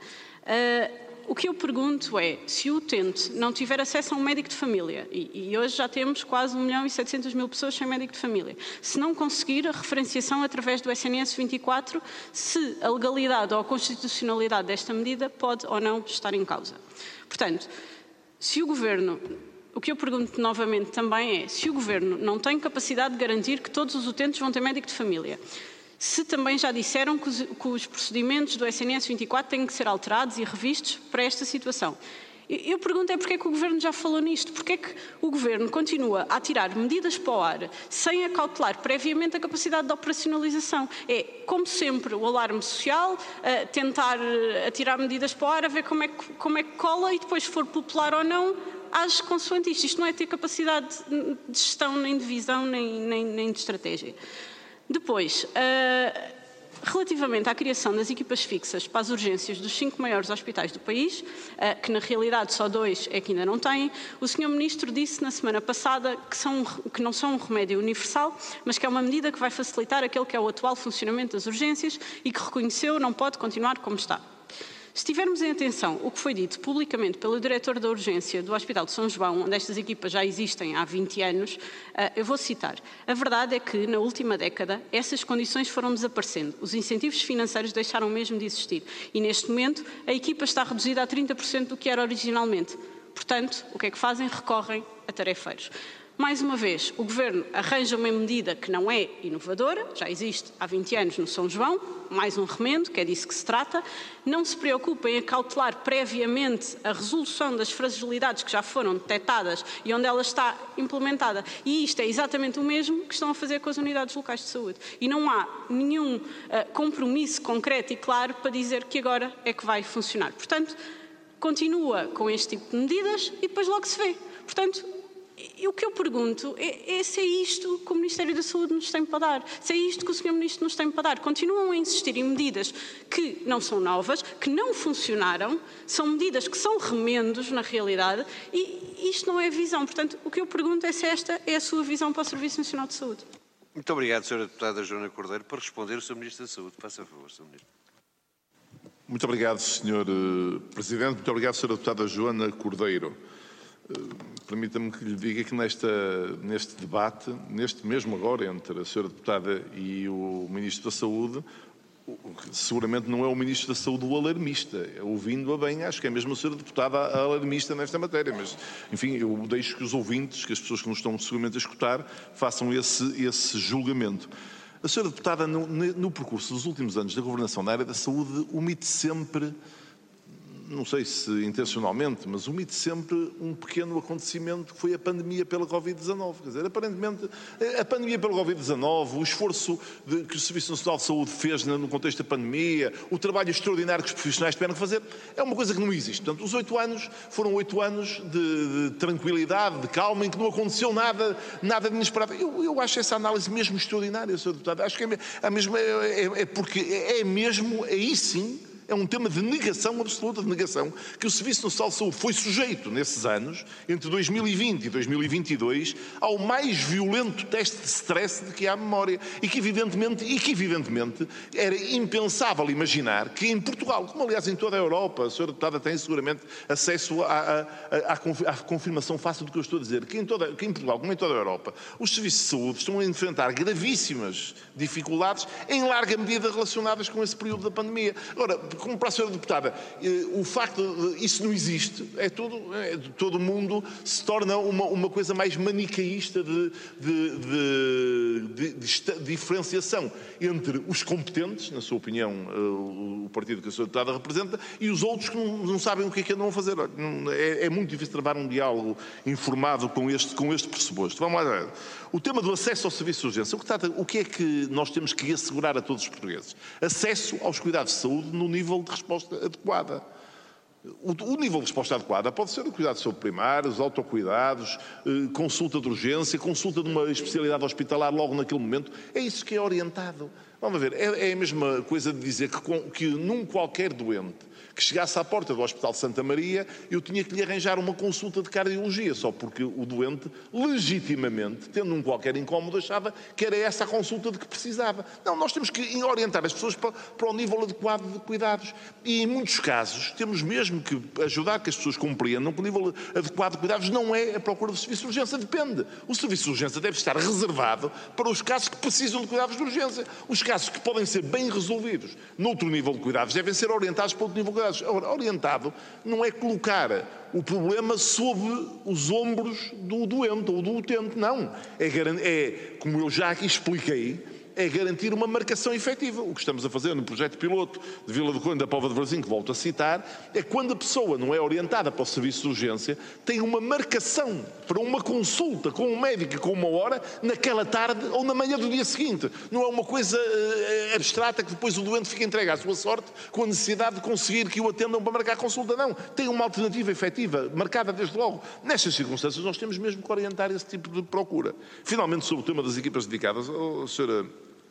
O que eu pergunto é, se o utente não tiver acesso a um médico de família, e hoje já temos quase 1.700.000 pessoas sem médico de família, se não conseguir a referenciação através do SNS 24, se a legalidade ou a constitucionalidade desta medida pode ou não estar em causa. Portanto, se o Governo... O que eu pergunto novamente também é, se o Governo não tem capacidade de garantir que todos os utentes vão ter médico de família, se também já disseram que os procedimentos do SNS 24 têm que ser alterados e revistos para esta situação. Eu pergunto é porque é que o Governo já falou nisto, porque é que o Governo continua a tirar medidas para o ar sem acautelar previamente a capacidade de operacionalização. É, como sempre, o alarme social, tentar atirar medidas para o ar, a ver como é que cola e depois, se for popular ou não, age consoante isto. Isto não é ter capacidade de gestão, nem de visão, nem de estratégia. Depois, relativamente à criação das equipas fixas para as urgências dos 5 maiores hospitais do país, que na realidade só 2 é que ainda não têm, o Sr. Ministro disse na semana passada que não são um remédio universal, mas que é uma medida que vai facilitar aquele que é o atual funcionamento das urgências e que reconheceu não pode continuar como está. Se tivermos em atenção o que foi dito publicamente pelo diretor da urgência do Hospital de São João, onde estas equipas já existem há 20 anos, eu vou citar. A verdade é que, na última década, essas condições foram desaparecendo. Os incentivos financeiros deixaram mesmo de existir. E, neste momento, a equipa está reduzida a 30% do que era originalmente. Portanto, o que é que fazem? Recorrem a tarefeiros. Mais uma vez, o Governo arranja uma medida que não é inovadora, já existe há 20 anos no São João, mais um remendo, que é disso que se trata, não se preocupa em acautelar previamente a resolução das fragilidades que já foram detectadas e onde ela está implementada. E isto é exatamente o mesmo que estão a fazer com as unidades locais de saúde. E não há nenhum compromisso concreto e claro para dizer que agora é que vai funcionar. Portanto, continua com este tipo de medidas e depois logo se vê. Portanto, o que eu pergunto é se é isto que o Ministério da Saúde nos tem para dar, se é isto que o Sr. Ministro nos tem para dar. Continuam a insistir em medidas que não são novas, que não funcionaram, são medidas que são remendos na realidade e isto não é visão. Portanto, o que eu pergunto é se esta é a sua visão para o Serviço Nacional de Saúde. Muito obrigado, Sra. Deputada Joana Cordeiro. Para responder, o Sr. Ministro da Saúde. Faça favor, Sr. Ministro. Muito obrigado, Sr. Presidente. Muito obrigado, Sra. Deputada Joana Cordeiro. Permita-me que lhe diga que neste debate, neste mesmo agora, entre a Sra. Deputada e o Ministro da Saúde, seguramente não é o Ministro da Saúde o alarmista. Ouvindo-a bem, acho que é mesmo a Sra. Deputada a alarmista nesta matéria. Mas, enfim, eu deixo que os ouvintes, que as pessoas que nos estão seguramente a escutar, façam esse julgamento. A Sra. Deputada, no percurso dos últimos anos da governação na área da saúde, omite sempre, não sei se intencionalmente, mas omite sempre um pequeno acontecimento que foi a pandemia pela Covid-19. Quer dizer, aparentemente, a pandemia pela Covid-19, o esforço que o Serviço Nacional de Saúde fez no contexto da pandemia, o trabalho extraordinário que os profissionais tiveram que fazer, é uma coisa que não existe. Portanto, os 8 anos foram 8 anos de tranquilidade, de calma, em que não aconteceu nada de inesperado. Eu acho essa análise mesmo extraordinária, Sr. Deputado. Acho que porque é mesmo, aí sim, é um tema de negação, absoluta de negação, que o Serviço Nacional de Saúde foi sujeito, nesses anos, entre 2020 e 2022, ao mais violento teste de stress de que há memória. E que evidentemente era impensável imaginar que em Portugal, como aliás em toda a Europa, a Sra. Deputada tem seguramente acesso à confirmação fácil do que eu estou a dizer, que em Portugal, como em toda a Europa, os serviços de saúde estão a enfrentar gravíssimas dificuldades, em larga medida relacionadas com esse período da pandemia. Agora, como para a Sra. Deputada, o facto de isso não existe, todo mundo se torna uma coisa mais manicaísta de diferenciação entre os competentes, na sua opinião, o partido que a Sra. Deputada representa, e os outros que não sabem o que é que andam a fazer. É muito difícil travar um diálogo informado com este pressuposto. Vamos lá. O tema do acesso ao serviço de urgência, o que é que nós temos que assegurar a todos os portugueses? Acesso aos cuidados de saúde no nível de resposta adequada. O nível de resposta adequada pode ser o cuidado de saúde primário, os autocuidados, consulta de urgência, consulta de uma especialidade hospitalar logo naquele momento. É isso que é orientado. Vamos ver, é a mesma coisa de dizer que num qualquer doente que chegasse à porta do Hospital de Santa Maria, eu tinha que lhe arranjar uma consulta de cardiologia, só porque o doente, legitimamente, tendo um qualquer incómodo, achava que era essa a consulta de que precisava. Não, nós temos que orientar as pessoas para o nível adequado de cuidados. E, em muitos casos, temos mesmo que ajudar que as pessoas compreendam que o nível adequado de cuidados não é a procura do serviço de urgência, depende. O serviço de urgência deve estar reservado para os casos que precisam de cuidados de urgência. Os casos que podem ser bem resolvidos noutro nível de cuidados devem ser orientados para outro nível de cuidados. Ora, orientado não é colocar o problema sob os ombros do doente ou do utente, não. Como eu já aqui expliquei, é garantir uma marcação efetiva. O que estamos a fazer no projeto piloto de Vila do Conde da Póvoa de Varzim, que volto a citar, é quando a pessoa não é orientada para o serviço de urgência, tem uma marcação para uma consulta com um médico com uma hora, naquela tarde ou na manhã do dia seguinte. Não é uma coisa abstrata que depois o doente fica entregue à sua sorte com a necessidade de conseguir que o atendam para marcar a consulta. Não. Tem uma alternativa efetiva, marcada desde logo. Nestas circunstâncias nós temos mesmo que orientar esse tipo de procura. Finalmente, sobre o tema das equipas dedicadas, Sra.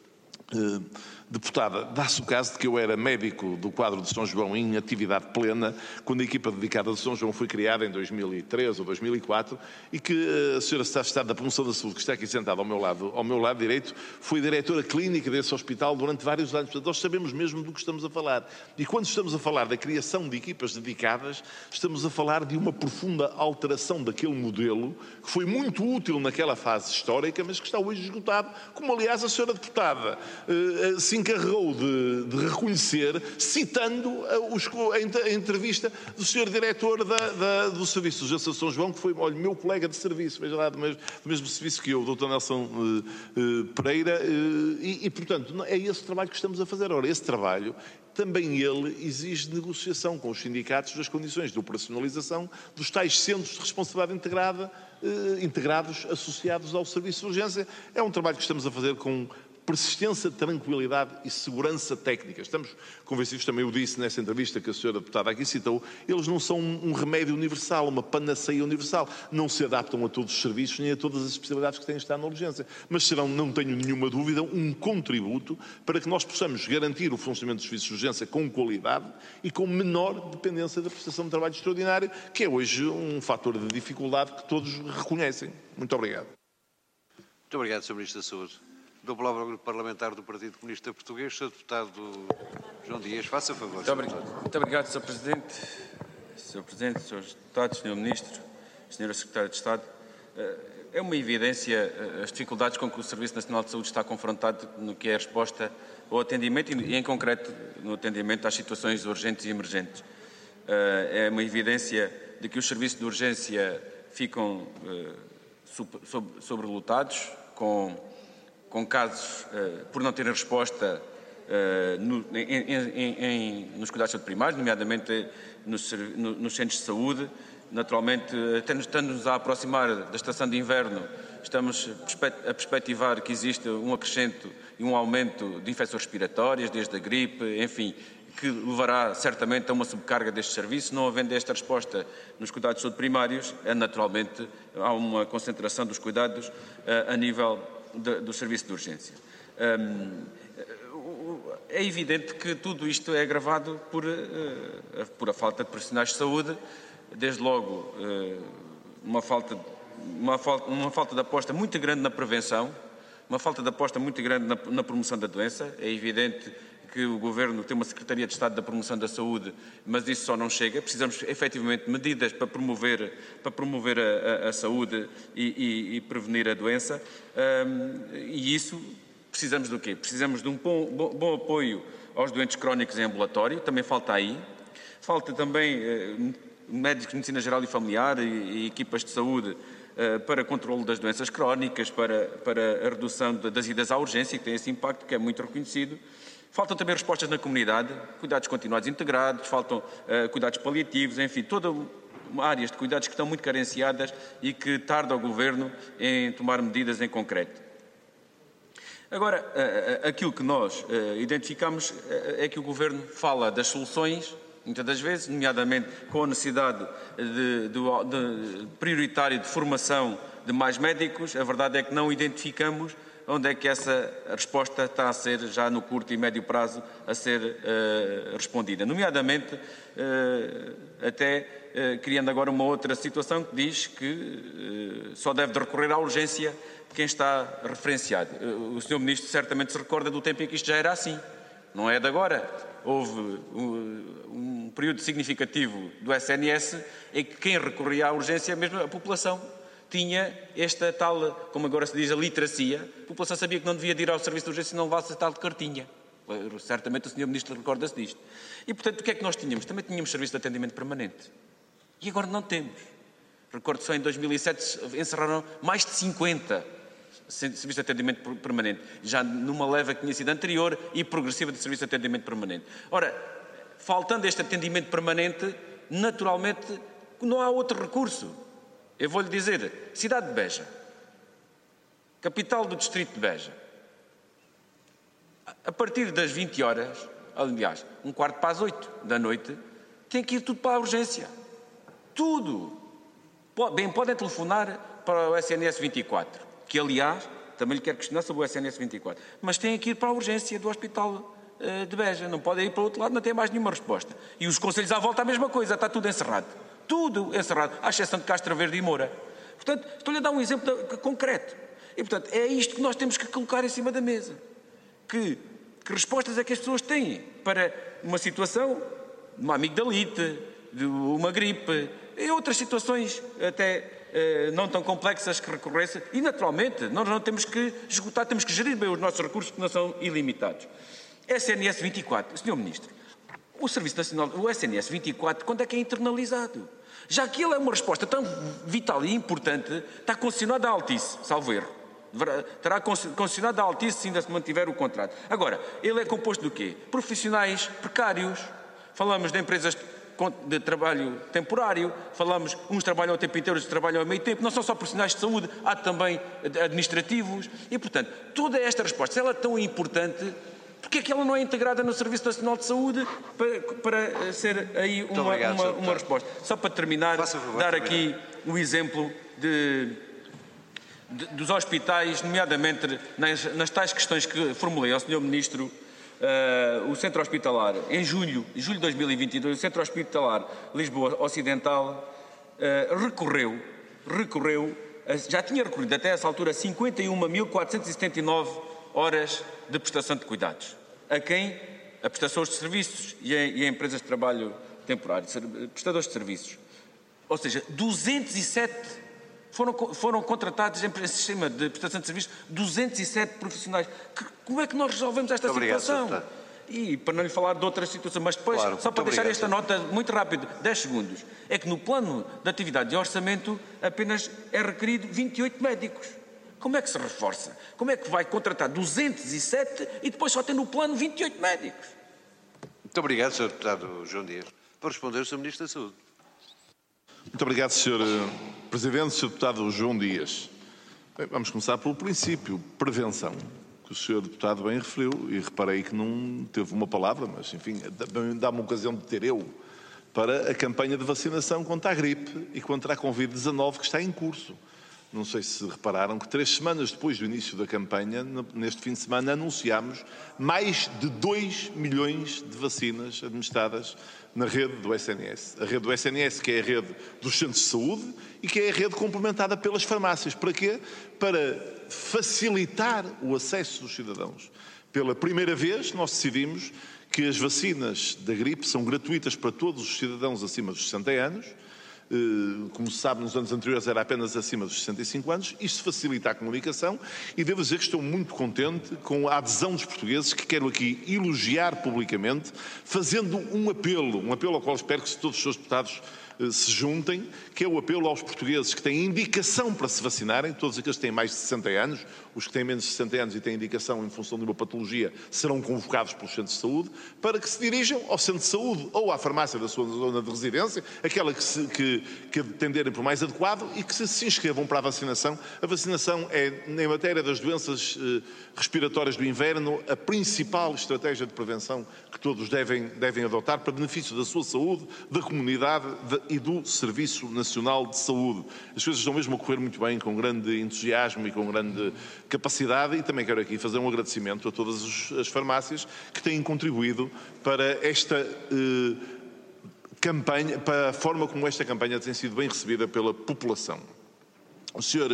Deputada, dá-se o caso de que eu era médico do quadro de São João em atividade plena quando a equipa dedicada de São João foi criada em 2003 ou 2004 e que a Sra. Secretária de Estado da Promoção da Saúde, que está aqui sentada ao meu lado direito, foi diretora clínica desse hospital durante vários anos. Portanto, nós sabemos mesmo do que estamos a falar. E quando estamos a falar da criação de equipas dedicadas, estamos a falar de uma profunda alteração daquele modelo que foi muito útil naquela fase histórica, mas que está hoje esgotado, como aliás a Sra. Deputada se encarregou de reconhecer, citando a entrevista do Sr. Diretor do Serviço de Urgência de São João, que foi, olha, meu colega de serviço, veja lá, do mesmo serviço que eu, o Dr. Nelson Pereira, e, portanto, é esse trabalho que estamos a fazer. Ora, esse trabalho, também ele exige negociação com os sindicatos das condições de operacionalização dos tais centros de responsabilidade integrada, integrados, associados ao serviço de urgência. É um trabalho que estamos a fazer com persistência, tranquilidade e segurança técnica. Estamos convencidos, também o disse nessa entrevista que a senhora deputada aqui citou, eles não são um remédio universal, uma panaceia universal. Não se adaptam a todos os serviços nem a todas as especialidades que têm de estar na urgência. Mas serão, não tenho nenhuma dúvida, um contributo para que nós possamos garantir o funcionamento dos serviços de urgência com qualidade e com menor dependência da prestação de trabalho extraordinário, que é hoje um fator de dificuldade que todos reconhecem. Muito obrigado. Muito obrigado, Sr. Ministro da Saúde. Dou a palavra ao Grupo Parlamentar do Partido Comunista Português, Sr. Deputado João Dias. Faça favor. Muito obrigado, Sr. Presidente. Sr. Presidente, Srs. Deputados, Sr. Ministro, Sra. Secretária de Estado. É uma evidência as dificuldades com que o Serviço Nacional de Saúde está confrontado no que é a resposta ao atendimento e, em concreto, no atendimento às situações urgentes e emergentes. É uma evidência de que os serviços de urgência ficam sobrelotados, com casos por não terem resposta nos cuidados de saúde primários, nomeadamente nos centros de saúde. Naturalmente, estando-nos a aproximar da estação de inverno, estamos a perspectivar que existe um acrescento e um aumento de infecções respiratórias, desde a gripe, enfim, que levará certamente a uma subcarga deste serviço. Não havendo esta resposta nos cuidados de saúde primários, naturalmente há uma concentração dos cuidados a nível do serviço de urgência. É evidente que tudo isto é agravado por a falta de profissionais de saúde, desde logo uma falta de aposta muito grande na prevenção, uma falta de aposta muito grande na promoção da doença. É evidente que o Governo tem uma Secretaria de Estado da Promoção da Saúde, mas isso só não chega. Precisamos, efetivamente, de medidas para promover a saúde e prevenir a doença. E isso precisamos do quê? Precisamos de um bom apoio aos doentes crónicos em ambulatório, também falta aí. Falta também médicos de medicina geral e familiar e equipas de saúde para controle das doenças crónicas, para a redução das idas à urgência, que tem esse impacto que é muito reconhecido. Faltam também respostas na comunidade, cuidados continuados integrados, faltam cuidados paliativos, enfim, todas áreas de cuidados que estão muito carenciadas e que tarda o Governo em tomar medidas em concreto. Agora, aquilo que nós identificamos é que o Governo fala das soluções, muitas das vezes, nomeadamente com a necessidade prioritária de formação de mais médicos. A verdade é que não identificamos onde é que essa resposta está a ser, já no curto e médio prazo, a ser respondida. Nomeadamente, até criando agora uma outra situação que diz que só deve de recorrer à urgência quem está referenciado. O Sr. Ministro certamente se recorda do tempo em que isto já era assim. Não é de agora. Houve um período significativo do SNS em que quem recorria à urgência, mesmo a população, tinha esta tal, como agora se diz, a literacia. A população sabia que não devia ir ao serviço de urgência se não levasse a tal de cartinha. Certamente o Sr. Ministro recorda-se disto. E, portanto, o que é que nós tínhamos? Também tínhamos serviço de atendimento permanente. E agora não temos. Recordo que só em 2007 encerraram mais de 50 serviços de atendimento permanente, já numa leva que tinha sido anterior e progressiva de serviço de atendimento permanente. Ora, faltando este atendimento permanente, naturalmente não há outro recurso. Eu vou-lhe dizer, cidade de Beja, capital do distrito de Beja, a partir das 20 horas, aliás, 7:45 da noite, tem que ir tudo para a urgência. Tudo. Bem, podem telefonar para o SNS 24, que, aliás, também lhe quero questionar sobre o SNS 24, mas têm que ir para a urgência do Hospital de Beja, não podem ir para o outro lado, não tem mais nenhuma resposta. E os conselhos à volta a mesma coisa, está tudo encerrado. Tudo encerrado, à exceção de Castro Verde e Moura. Portanto, estou-lhe a dar um exemplo concreto. E, portanto, é isto que nós temos que colocar em cima da mesa. Que respostas é que as pessoas têm para uma situação, uma amigdalite, de uma gripe, e outras situações até não tão complexas que recorressem. E, naturalmente, nós não temos que esgotar, temos que gerir bem os nossos recursos, que não são ilimitados. SNS 24, Sr. Ministro, o Serviço Nacional, o SNS 24, quando é que é internalizado? Já que ele é uma resposta tão vital e importante, está concessionado à Altice, salvo erro. Estará concessionado à Altice se ainda se mantiver o contrato. Agora, ele é composto do quê? Profissionais precários. Falamos de empresas de trabalho temporário, falamos, uns trabalham o tempo inteiro, outros trabalham a meio tempo, não são só profissionais de saúde, há também administrativos, e portanto, toda esta resposta, se ela é tão importante, porque é que ela não é integrada no Serviço Nacional de Saúde para ser aí uma resposta? Só para terminar, dar aqui o exemplo dos hospitais, nomeadamente nas tais questões que formulei ao Sr. Ministro. O Centro Hospitalar, em julho de 2022, o Centro Hospitalar Lisboa Ocidental recorreu, já tinha recorrido até essa altura 51.479 horas de prestação de cuidados. A quem? A prestações de serviços e a empresas de trabalho temporário, prestadores de serviços. Ou seja, 207 foram contratados em sistema de prestação de serviços 207 profissionais. Como é que nós resolvemos esta situação? E para não lhe falar de outras situações, mas depois, só para deixar esta nota muito rápida, 10 segundos, é que no plano de atividade e orçamento apenas é requerido 28 médicos. Como é que se reforça? Como é que vai contratar 207 e depois só tem no plano 28 médicos? Muito obrigado, Sr. Deputado João Dias. Para responder o Sr. Ministro da Saúde. Muito obrigado, Sr. Presidente, Sr. Deputado João Dias. Bem, vamos começar pelo princípio, prevenção, que o Sr. Deputado bem referiu, e reparei que não teve uma palavra, mas, enfim, dá-me ocasião de ter eu, para a campanha de vacinação contra a gripe e contra a Covid-19 que está em curso. Não sei se repararam que 3 semanas depois do início da campanha, neste fim de semana, anunciámos mais de 2 milhões de vacinas administradas na rede do SNS. A rede do SNS, que é a rede dos centros de saúde e que é a rede complementada pelas farmácias. Para quê? Para facilitar o acesso dos cidadãos. Pela primeira vez, nós decidimos que as vacinas da gripe são gratuitas para todos os cidadãos acima dos 60 anos. Como se sabe, nos anos anteriores era apenas acima dos 65 anos. Isto facilita a comunicação e devo dizer que estou muito contente com a adesão dos portugueses, que quero aqui elogiar publicamente, fazendo um apelo ao qual espero que todos os seus deputados se juntem, que é o apelo aos portugueses que têm indicação para se vacinarem, todos aqueles que têm mais de 60 anos, os que têm menos de 60 anos e têm indicação em função de uma patologia serão convocados pelos centros de saúde, para que se dirijam ao centro de saúde ou à farmácia da sua zona de residência, aquela que entenderem por mais adequado, e que se inscrevam para a vacinação. A vacinação é, em matéria das doenças respiratórias do inverno, a principal estratégia de prevenção que todos devem adotar para benefício da sua saúde, da comunidade e do Serviço Nacional de Saúde. As coisas estão mesmo a correr muito bem, com grande entusiasmo e com grande capacidade, e também quero aqui fazer um agradecimento a todas as farmácias que têm contribuído para esta campanha, para a forma como esta campanha tem sido bem recebida pela população. O Sr.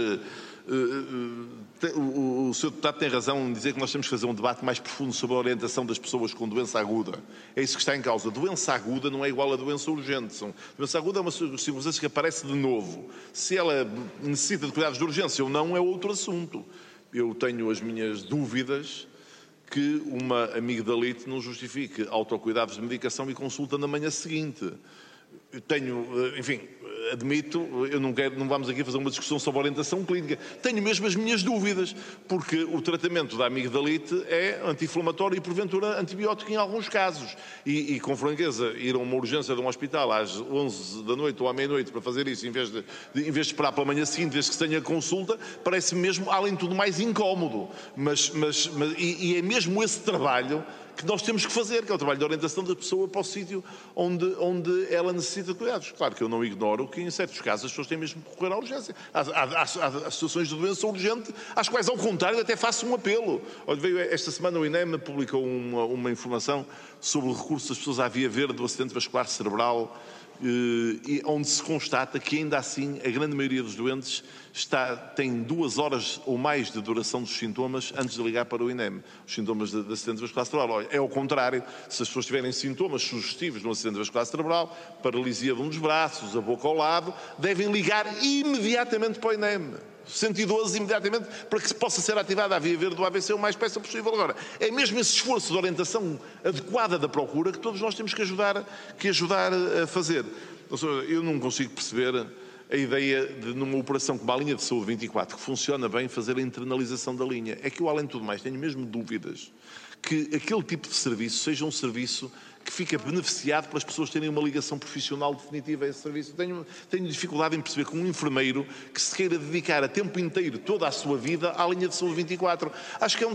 Deputado tem razão em dizer que nós temos que fazer um debate mais profundo sobre a orientação das pessoas com doença aguda. É isso que está em causa. Doença aguda não é igual a doença urgente. Doença aguda é uma circunstância que aparece de novo. Se ela necessita de cuidados de urgência ou não é outro assunto. Eu tenho as minhas dúvidas que uma amigdalite não justifique autocuidados de medicação e consulta na manhã seguinte. Eu tenho, enfim, admito, não vamos aqui fazer uma discussão sobre orientação clínica. Tenho mesmo as minhas dúvidas, porque o tratamento da amigdalite é anti-inflamatório e, porventura, antibiótico em alguns casos. E com franqueza, ir a uma urgência de um hospital às 11 da noite ou à meia-noite para fazer isso, em vez de esperar pela manhã seguinte, desde que se tenha consulta, parece mesmo, além de tudo, mais incómodo. E é mesmo esse trabalho que nós temos que fazer, que é o trabalho de orientação da pessoa para o sítio onde ela necessita de cuidados. Claro que eu não ignoro que, em certos casos, as pessoas têm mesmo que recorrer à urgência. Há situações de doença urgente, às quais, ao contrário, até faço um apelo. Olha, veio esta semana o INEM publicou uma informação sobre o recurso das pessoas à via verde do acidente vascular cerebral e onde se constata que ainda assim a grande maioria dos doentes tem 2 horas ou mais de duração dos sintomas antes de ligar para o INEM, os sintomas de acidente vascular cerebral. É ao contrário, se as pessoas tiverem sintomas sugestivos de um acidente vascular cerebral, paralisia de um dos braços, a boca ao lado, devem ligar imediatamente para o INEM. 112 imediatamente, para que possa ser ativada a via verde do AVC o mais depressa possível. Agora, é mesmo esse esforço de orientação adequada da procura que todos nós temos que ajudar a fazer. Eu não consigo perceber a ideia de, numa operação como a linha de saúde 24, que funciona bem, fazer a internalização da linha. É que eu, além de tudo mais, tenho mesmo dúvidas que aquele tipo de serviço seja um serviço que fica beneficiado pelas pessoas terem uma ligação profissional definitiva a esse serviço. Tenho dificuldade em perceber que um enfermeiro que se queira dedicar a tempo inteiro toda a sua vida à linha de saúde 24. Acho que é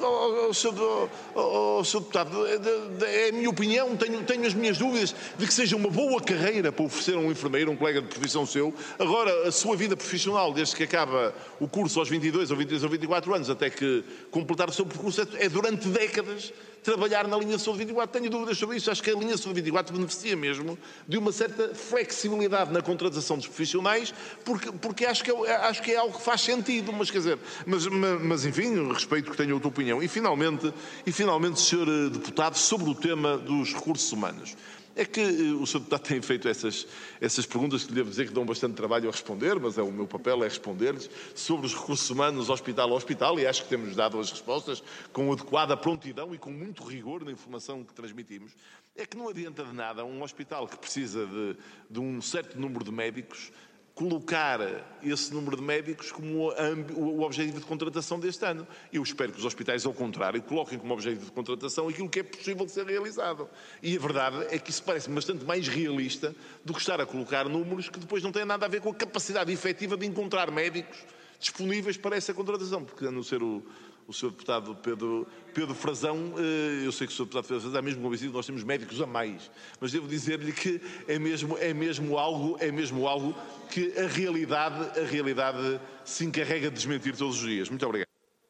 Sr. Deputado, é a minha opinião, tenho as minhas dúvidas de que seja uma boa carreira para oferecer a um enfermeiro, um colega de profissão seu. Agora, a sua vida profissional, desde que acaba o curso aos 22 ou 23 ou 24 anos, até que completar o seu percurso, é durante décadas trabalhar na linha de saúde 24. Tenho dúvidas sobre isso. Acho que a linha de saúde 24 beneficia mesmo de uma certa flexibilidade na contratação dos profissionais, porque acho que é algo que faz sentido, mas quer dizer, mas enfim, respeito que tenha outra opinião. E finalmente, Sr. Deputado, sobre o tema dos recursos humanos. É que o Sr. Deputado tem feito essas perguntas que lhe devo dizer que dão bastante trabalho a responder, mas o meu papel é responder-lhes, sobre os recursos humanos hospital a hospital, e acho que temos dado as respostas com adequada prontidão e com muito rigor na informação que transmitimos. É que não adianta de nada um hospital que precisa de um certo número de médicos colocar esse número de médicos como o objetivo de contratação deste ano. Eu espero que os hospitais, ao contrário, coloquem como objetivo de contratação aquilo que é possível de ser realizado. E a verdade é que isso parece bastante mais realista do que estar a colocar números que depois não têm nada a ver com a capacidade efetiva de encontrar médicos disponíveis para essa contratação, porque a não ser o Sr. Deputado Pedro Frazão, eu sei que o Sr. Deputado Pedro Frazão é mesmo convencido que nós temos médicos a mais, mas devo dizer-lhe que é mesmo algo que a realidade se encarrega de desmentir todos os dias. Muito obrigado.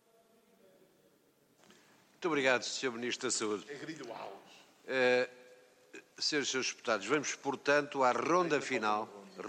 Muito obrigado, Sr. Ministro da Saúde. Senhores e Srs. Deputados, vamos, portanto, à ronda final.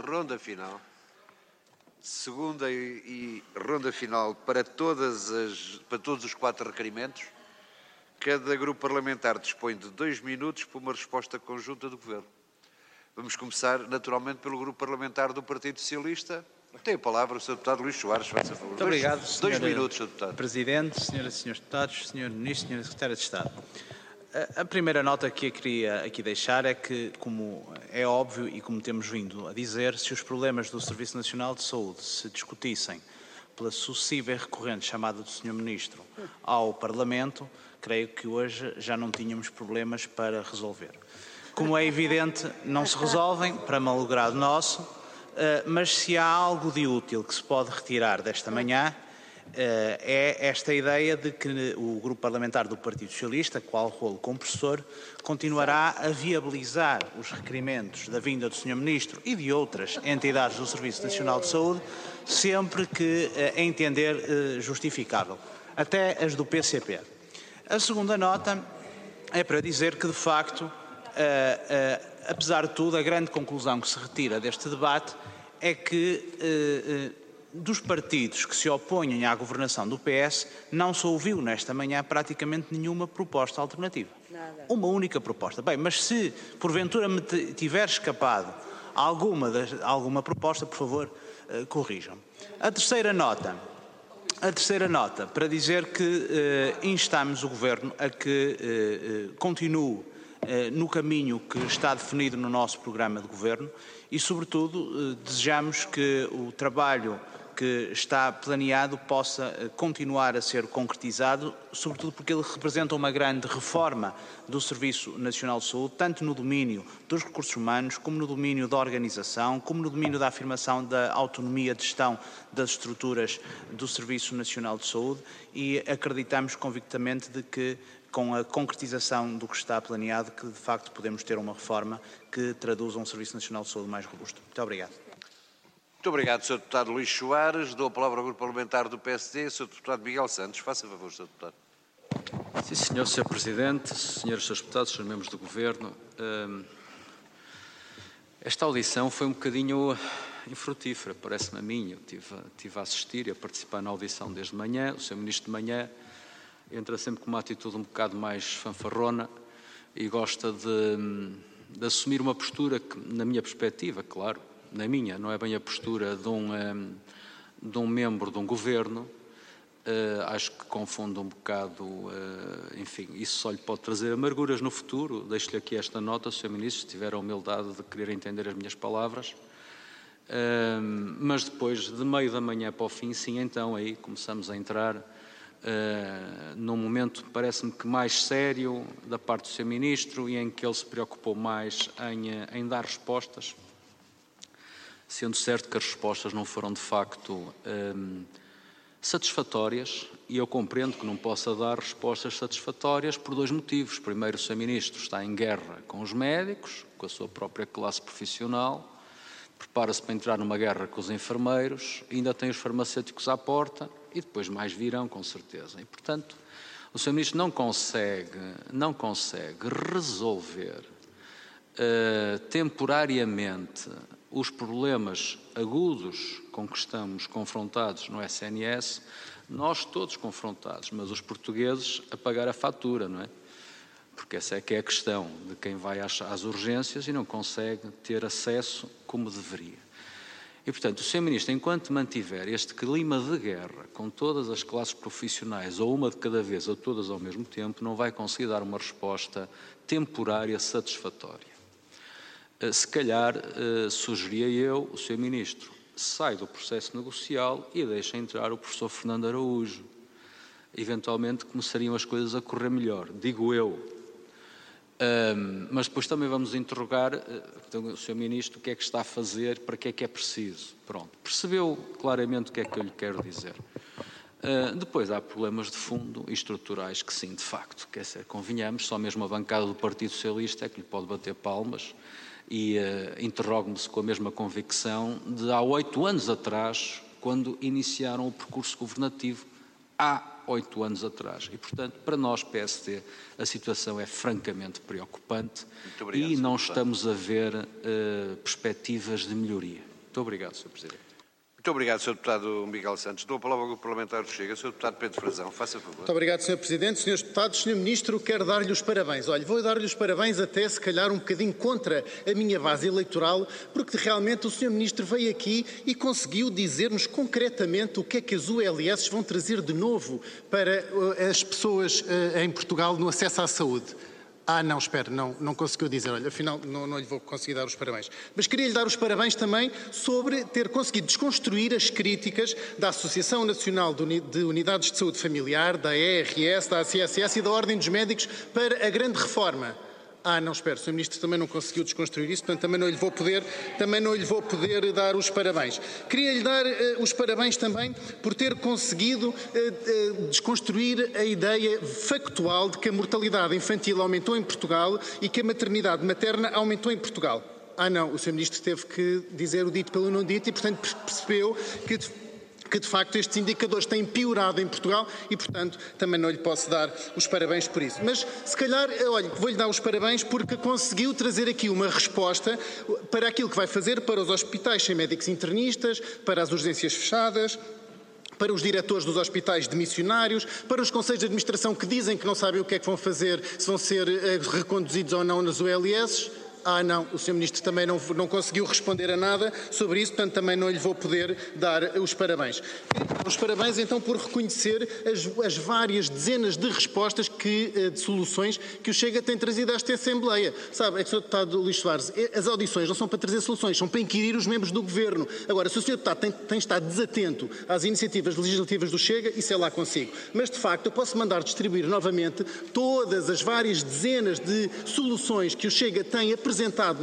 Segunda e ronda final para todos os 4 requerimentos. Cada grupo parlamentar dispõe de 2 minutos para uma resposta conjunta do Governo. Vamos começar, naturalmente, pelo grupo parlamentar do Partido Socialista. Tem a palavra o Sr. Deputado Luís Soares, faça favor. Muito obrigado, Dois minutos, Sr. Deputado. Presidente, Senhoras e Senhores Deputados, Sr. Ministro, Sra. Secretária de Estado. A primeira nota que eu queria aqui deixar é que, como é óbvio e como temos vindo a dizer, se os problemas do Serviço Nacional de Saúde se discutissem pela sucessiva e recorrente chamada do Sr. Ministro ao Parlamento, creio que hoje já não tínhamos problemas para resolver. Como é evidente, não se resolvem, para malogrado nosso, mas se há algo de útil que se pode retirar desta manhã, é esta ideia de que o Grupo Parlamentar do Partido Socialista, qual rolo compressor, continuará a viabilizar os requerimentos da vinda do Sr. Ministro e de outras entidades do Serviço Nacional de Saúde, sempre que entender justificável, até as do PCP. A segunda nota é para dizer que, de facto, apesar de tudo, a grande conclusão que se retira deste debate é que dos partidos que se opõem à governação do PS, não se ouviu nesta manhã praticamente nenhuma proposta alternativa. Nada. Uma única proposta. Bem, mas se porventura me tiver escapado alguma proposta, por favor, corrijam. A terceira nota para dizer que instamos o Governo a que continue no caminho que está definido no nosso programa de Governo e, sobretudo, desejamos que o trabalho que está planeado possa continuar a ser concretizado, sobretudo porque ele representa uma grande reforma do Serviço Nacional de Saúde, tanto no domínio dos recursos humanos, como no domínio da organização, como no domínio da afirmação da autonomia de gestão das estruturas do Serviço Nacional de Saúde, e acreditamos convictamente de que, com a concretização do que está planeado, que de facto podemos ter uma reforma que traduza um Serviço Nacional de Saúde mais robusto. Muito obrigado. Muito obrigado, Sr. Deputado Luís Soares. Dou a palavra ao Grupo Parlamentar do PSD, Sr. Deputado Miguel Santos. Faça favor, Sr. Deputado. Sim, senhor, Sr. Presidente, senhores Srs. Deputados, Srs. Membros do Governo. Esta audição foi um bocadinho infrutífera, parece-me a mim. Eu estive a assistir e a participar na audição desde manhã. O Sr. Ministro de manhã entra sempre com uma atitude um bocado mais fanfarrona e gosta de assumir uma postura que, na minha perspectiva, claro, na minha, não é bem a postura de um membro de um governo. Acho que confunde um bocado, enfim, isso só lhe pode trazer amarguras no futuro. Deixo-lhe aqui esta nota, Sr. Ministro, se tiver a humildade de querer entender as minhas palavras. Mas depois, de meio da manhã para o fim, sim, então aí começamos a entrar num momento, parece-me que mais sério, da parte do Sr. Ministro, e em que ele se preocupou mais em dar respostas, sendo certo que as respostas não foram de facto satisfatórias, e eu compreendo que não possa dar respostas satisfatórias por dois motivos. Primeiro, o Sr. Ministro está em guerra com os médicos, com a sua própria classe profissional, prepara-se para entrar numa guerra com os enfermeiros, ainda tem os farmacêuticos à porta e depois mais virão, com certeza. E, portanto, o Sr. Ministro não consegue resolver temporariamente os problemas agudos com que estamos confrontados no SNS, nós todos confrontados, mas os portugueses a pagar a fatura, não é? Porque essa é que é a questão de quem vai às urgências e não consegue ter acesso como deveria. E, portanto, o Sr. Ministro, enquanto mantiver este clima de guerra com todas as classes profissionais, ou uma de cada vez, ou todas ao mesmo tempo, não vai conseguir dar uma resposta temporária satisfatória. Se calhar, sugeria eu, o Sr. Ministro, sai do processo negocial e deixa entrar o professor Fernando Araújo. Eventualmente começariam as coisas a correr melhor, digo eu. Mas depois também vamos interrogar o Sr. Ministro o que é que está a fazer, para que é preciso. Pronto, percebeu claramente o que é que eu lhe quero dizer. Depois há problemas de fundo e estruturais que sim, de facto, quer dizer, convenhamos, só mesmo a bancada do Partido Socialista é que lhe pode bater palmas, e interrogo-me se com a mesma convicção de há 8 anos atrás, quando iniciaram o percurso governativo, há 8 anos atrás. E, portanto, para nós, PSD, a situação é francamente preocupante. Obrigado, e não estamos a ver perspectivas de melhoria. Muito obrigado, Sr. Presidente. Muito obrigado, Sr. Deputado Miguel Santos. Dou a palavra ao Grupo Parlamentar do Chega. Sr. Deputado Pedro Frazão, faça favor. Muito obrigado, Sr. Presidente. Senhores Deputados, Sr. Ministro, quero dar-lhe os parabéns. Olha, vou dar-lhe os parabéns até, se calhar, um bocadinho contra a minha base eleitoral, porque realmente o Sr. Ministro veio aqui e conseguiu dizer-nos concretamente o que é que as ULS vão trazer de novo para as pessoas em Portugal no acesso à saúde. Não, espera, não conseguiu dizer. Olha, afinal, não lhe vou conseguir dar os parabéns. Mas queria-lhe dar os parabéns também sobre ter conseguido desconstruir as críticas da Associação Nacional de Unidades de Saúde Familiar, da ERS, da ACSS e da Ordem dos Médicos para a grande reforma. Não, espera, o Sr. Ministro também não conseguiu desconstruir isso, portanto também não lhe vou poder dar os parabéns. Queria-lhe dar os parabéns também por ter conseguido desconstruir a ideia factual de que a mortalidade infantil aumentou em Portugal e que a maternidade materna aumentou em Portugal. Não, o Sr. Ministro teve que dizer o dito pelo não dito e, portanto, percebeu que de facto estes indicadores têm piorado em Portugal e, portanto, também não lhe posso dar os parabéns por isso. Mas, se calhar, olha, vou-lhe dar os parabéns porque conseguiu trazer aqui uma resposta para aquilo que vai fazer para os hospitais sem médicos internistas, para as urgências fechadas, para os diretores dos hospitais demissionários, para os conselhos de administração que dizem que não sabem o que é que vão fazer, se vão ser reconduzidos ou não nas ULS. Não, o Sr. Ministro também não conseguiu responder a nada sobre isso, portanto também não lhe vou poder dar os parabéns. Os parabéns então por reconhecer as várias dezenas de respostas, de soluções que o Chega tem trazido a esta Assembleia. Sabe, é que o Sr. Deputado Luís Soares, as audições não são para trazer soluções, são para inquirir os membros do Governo. Agora, se o Sr. Deputado tem estado desatento às iniciativas legislativas do Chega, isso é lá consigo. Mas, de facto, eu posso mandar distribuir novamente todas as várias dezenas de soluções que o Chega tem apresentado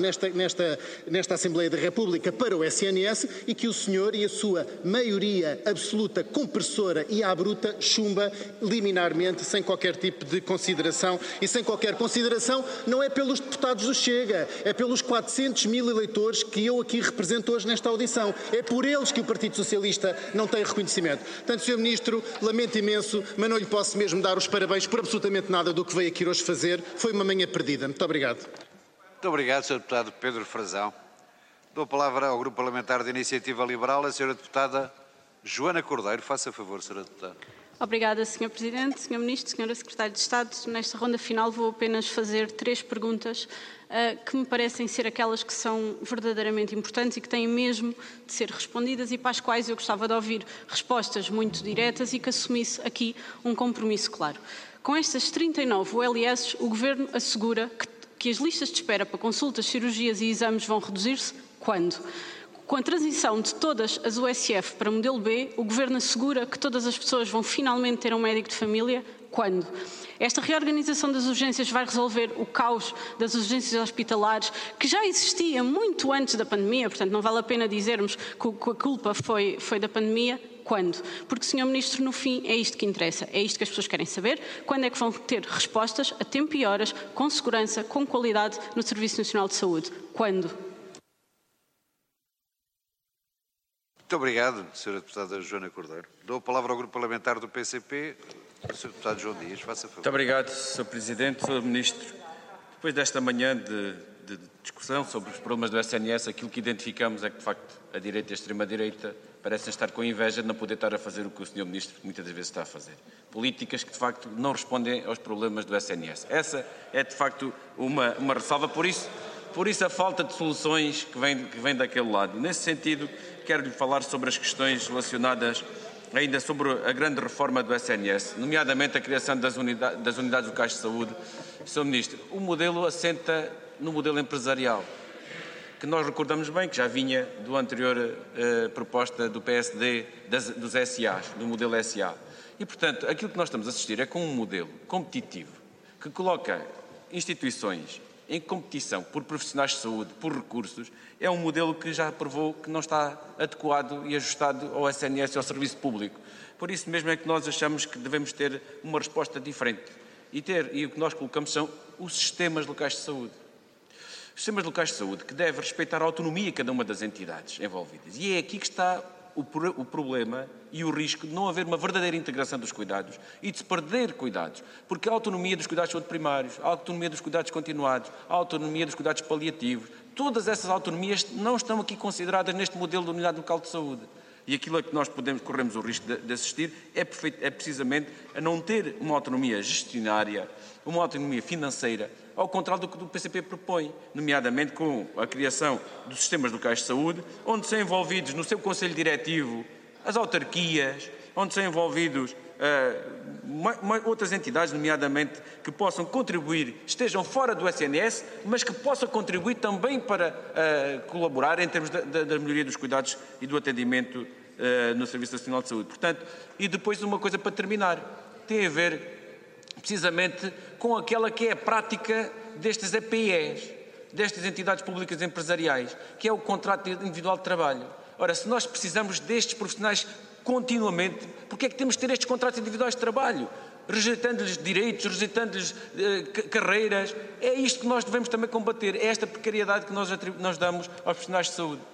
nesta Assembleia da República para o SNS e que o senhor e a sua maioria absoluta compressora e à bruta chumba liminarmente, sem qualquer tipo de consideração. E sem qualquer consideração não é pelos deputados do Chega, é pelos 400 mil eleitores que eu aqui represento hoje nesta audição. É por eles que o Partido Socialista não tem reconhecimento. Portanto, Sr. Ministro, lamento imenso, mas não lhe posso mesmo dar os parabéns por absolutamente nada do que veio aqui hoje fazer. Foi uma manhã perdida. Muito obrigado. Muito obrigado, Sr. Deputado Pedro Frazão. Dou a palavra ao Grupo Parlamentar da Iniciativa Liberal, a Sra. Deputada Joana Cordeiro. Faça favor, Sra. Deputada. Obrigada, Sr. Presidente, Sr. Ministro, Sra. Secretária de Estado. Nesta ronda final vou apenas fazer 3 perguntas que me parecem ser aquelas que são verdadeiramente importantes e que têm mesmo de ser respondidas e para as quais eu gostava de ouvir respostas muito diretas e que assumisse aqui um compromisso claro. Com estas 39 ULS, o Governo assegura que as listas de espera para consultas, cirurgias e exames vão reduzir-se quando? Com a transição de todas as USF para modelo B, o Governo assegura que todas as pessoas vão finalmente ter um médico de família? Quando? Esta reorganização das urgências vai resolver o caos das urgências hospitalares, que já existia muito antes da pandemia, portanto não vale a pena dizermos que a culpa foi da pandemia. Quando? Porque, Sr. Ministro, no fim é isto que interessa, é isto que as pessoas querem saber, quando é que vão ter respostas a tempo e horas, com segurança, com qualidade no Serviço Nacional de Saúde. Quando? Muito obrigado, Sra. Deputada Joana Cordeiro. Dou a palavra ao Grupo Parlamentar do PCP, ao Sr. Deputado João Dias. Faça favor. Muito obrigado, Sr. Presidente, Sr. Ministro. Depois desta manhã de discussão sobre os problemas do SNS, aquilo que identificamos é que, de facto, a direita e a extrema-direita parecem estar com inveja de não poder estar a fazer o que o Sr. Ministro muitas das vezes está a fazer. Políticas que, de facto, não respondem aos problemas do SNS. Essa é, de facto, uma ressalva. Por isso a falta de soluções que vem daquele lado. Nesse sentido, quero-lhe falar sobre as questões relacionadas ainda sobre a grande reforma do SNS, nomeadamente a criação das unidades locais de saúde. Sr. Ministro, o modelo assenta no modelo empresarial, que nós recordamos bem que já vinha do anterior proposta do PSD, dos SAs, do modelo SA. E, portanto, aquilo que nós estamos a assistir é com um modelo competitivo, que coloca instituições em competição por profissionais de saúde, por recursos, é um modelo que já provou que não está adequado e ajustado ao SNS e ao serviço público. Por isso mesmo é que nós achamos que devemos ter uma resposta diferente. E o que nós colocamos são os sistemas locais de saúde. Os sistemas locais de saúde que devem respeitar a autonomia de cada uma das entidades envolvidas. E é aqui que está o problema e o risco de não haver uma verdadeira integração dos cuidados e de se perder cuidados. Porque a autonomia dos cuidados de saúde primários, a autonomia dos cuidados continuados, a autonomia dos cuidados paliativos, todas essas autonomias não estão aqui consideradas neste modelo de unidade local de saúde. E aquilo a que nós corremos o risco de assistir é precisamente a não ter uma autonomia gestionária, uma autonomia financeira, ao contrário do que o PCP propõe, nomeadamente com a criação dos sistemas locais de saúde, onde são envolvidos no seu conselho diretivo as autarquias, onde são envolvidos outras entidades, nomeadamente, que possam contribuir, estejam fora do SNS, mas que possam contribuir também para colaborar em termos da melhoria dos cuidados e do atendimento no Serviço Nacional de Saúde. Portanto, e depois uma coisa para terminar, tem a ver precisamente com aquela que é a prática destes EPIs, destas entidades públicas empresariais, que é o contrato individual de trabalho. Ora, se nós precisamos destes profissionais continuamente, porque é que temos de ter estes contratos individuais de trabalho? Rejeitando-lhes direitos, rejeitando-lhes carreiras. É isto que nós devemos também combater, é esta precariedade que nós damos aos profissionais de saúde.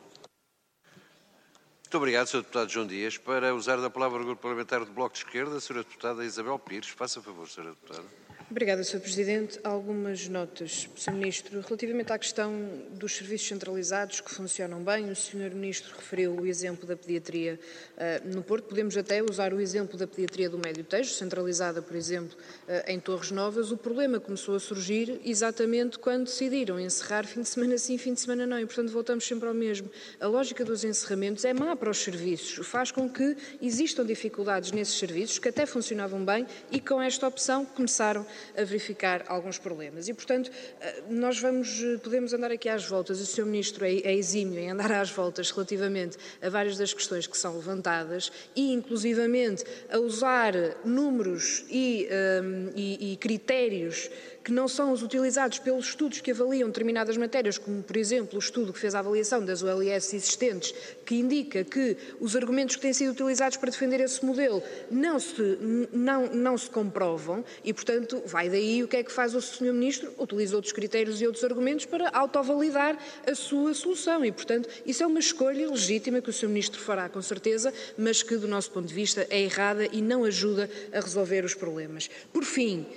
Muito obrigado, Sr. Deputado João Dias. Para usar da palavra o Grupo Parlamentar do Bloco de Esquerda, a Sra. Deputada Isabel Pires. Faça favor, Sra. Deputada. Obrigada, Sr. Presidente. Algumas notas, Sr. Ministro. Relativamente à questão dos serviços centralizados que funcionam bem, o Sr. Ministro referiu o exemplo da pediatria no Porto. Podemos até usar o exemplo da pediatria do Médio Tejo, centralizada, por exemplo, em Torres Novas. O problema começou a surgir exatamente quando decidiram encerrar fim de semana sim, fim de semana não. E, portanto, voltamos sempre ao mesmo. A lógica dos encerramentos é má para os serviços. Faz com que existam dificuldades nesses serviços que até funcionavam bem e com esta opção começaram a verificar alguns problemas. E, portanto, nós podemos andar aqui às voltas, o Sr. Ministro é exímio em andar às voltas relativamente a várias das questões que são levantadas e, inclusivamente, a usar números e critérios que não são os utilizados pelos estudos que avaliam determinadas matérias, como, por exemplo, o estudo que fez a avaliação das ULS existentes, que indica que os argumentos que têm sido utilizados para defender esse modelo não se comprovam e, portanto, vai daí o que é que faz o Sr. Ministro? Utiliza outros critérios e outros argumentos para autovalidar a sua solução e, portanto, isso é uma escolha legítima que o Sr. Ministro fará, com certeza, mas que, do nosso ponto de vista, é errada e não ajuda a resolver os problemas. Por fim,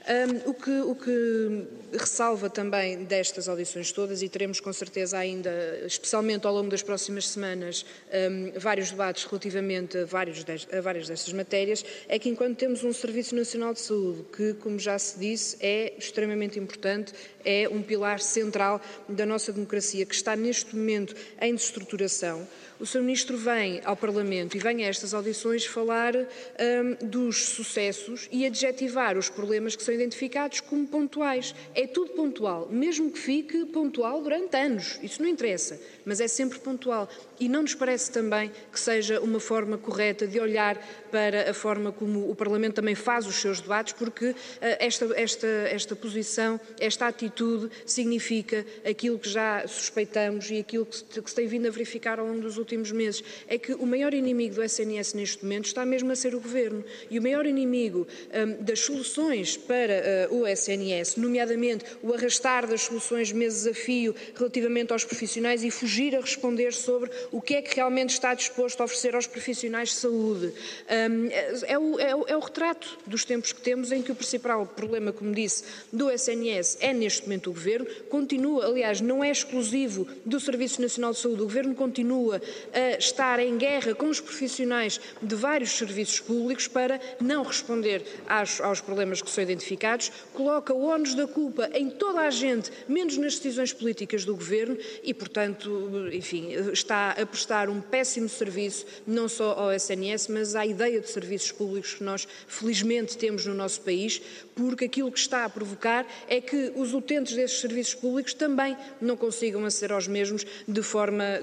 O que ressalva também destas audições todas, e teremos com certeza ainda, especialmente ao longo das próximas semanas, vários debates relativamente a várias destas matérias, é que enquanto temos um Serviço Nacional de Saúde que, como já se disse, é extremamente importante, é um pilar central da nossa democracia, que está neste momento em desestruturação, o Sr. Ministro vem ao Parlamento e vem a estas audições falar dos sucessos e adjetivar os problemas que são identificados como pontuais. É tudo pontual, mesmo que fique pontual durante anos. Isso não interessa, mas é sempre pontual. E não nos parece também que seja uma forma correta de olhar para a forma como o Parlamento também faz os seus debates, porque esta posição, esta atitude significa aquilo que já suspeitamos e aquilo que se tem vindo a verificar ao longo dos últimos meses, é que o maior inimigo do SNS neste momento está mesmo a ser o Governo. E o maior inimigo das soluções para o SNS, nomeadamente o arrastar das soluções meses a fio relativamente aos profissionais e fugir a responder sobre o que é que realmente está disposto a oferecer aos profissionais de saúde. É o retrato dos tempos que temos, em que o principal problema, como disse, do SNS é neste momento o Governo. Continua, aliás, não é exclusivo do Serviço Nacional de Saúde, o Governo continua a estar em guerra com os profissionais de vários serviços públicos para não responder aos problemas que são identificados, coloca o ónus da culpa em toda a gente, menos nas decisões políticas do Governo e, portanto, enfim, está a prestar um péssimo serviço, não só ao SNS, mas à ideia de serviços públicos que nós, felizmente, temos no nosso país, porque aquilo que está a provocar é que os utentes desses serviços públicos também não consigam aceder aos mesmos de forma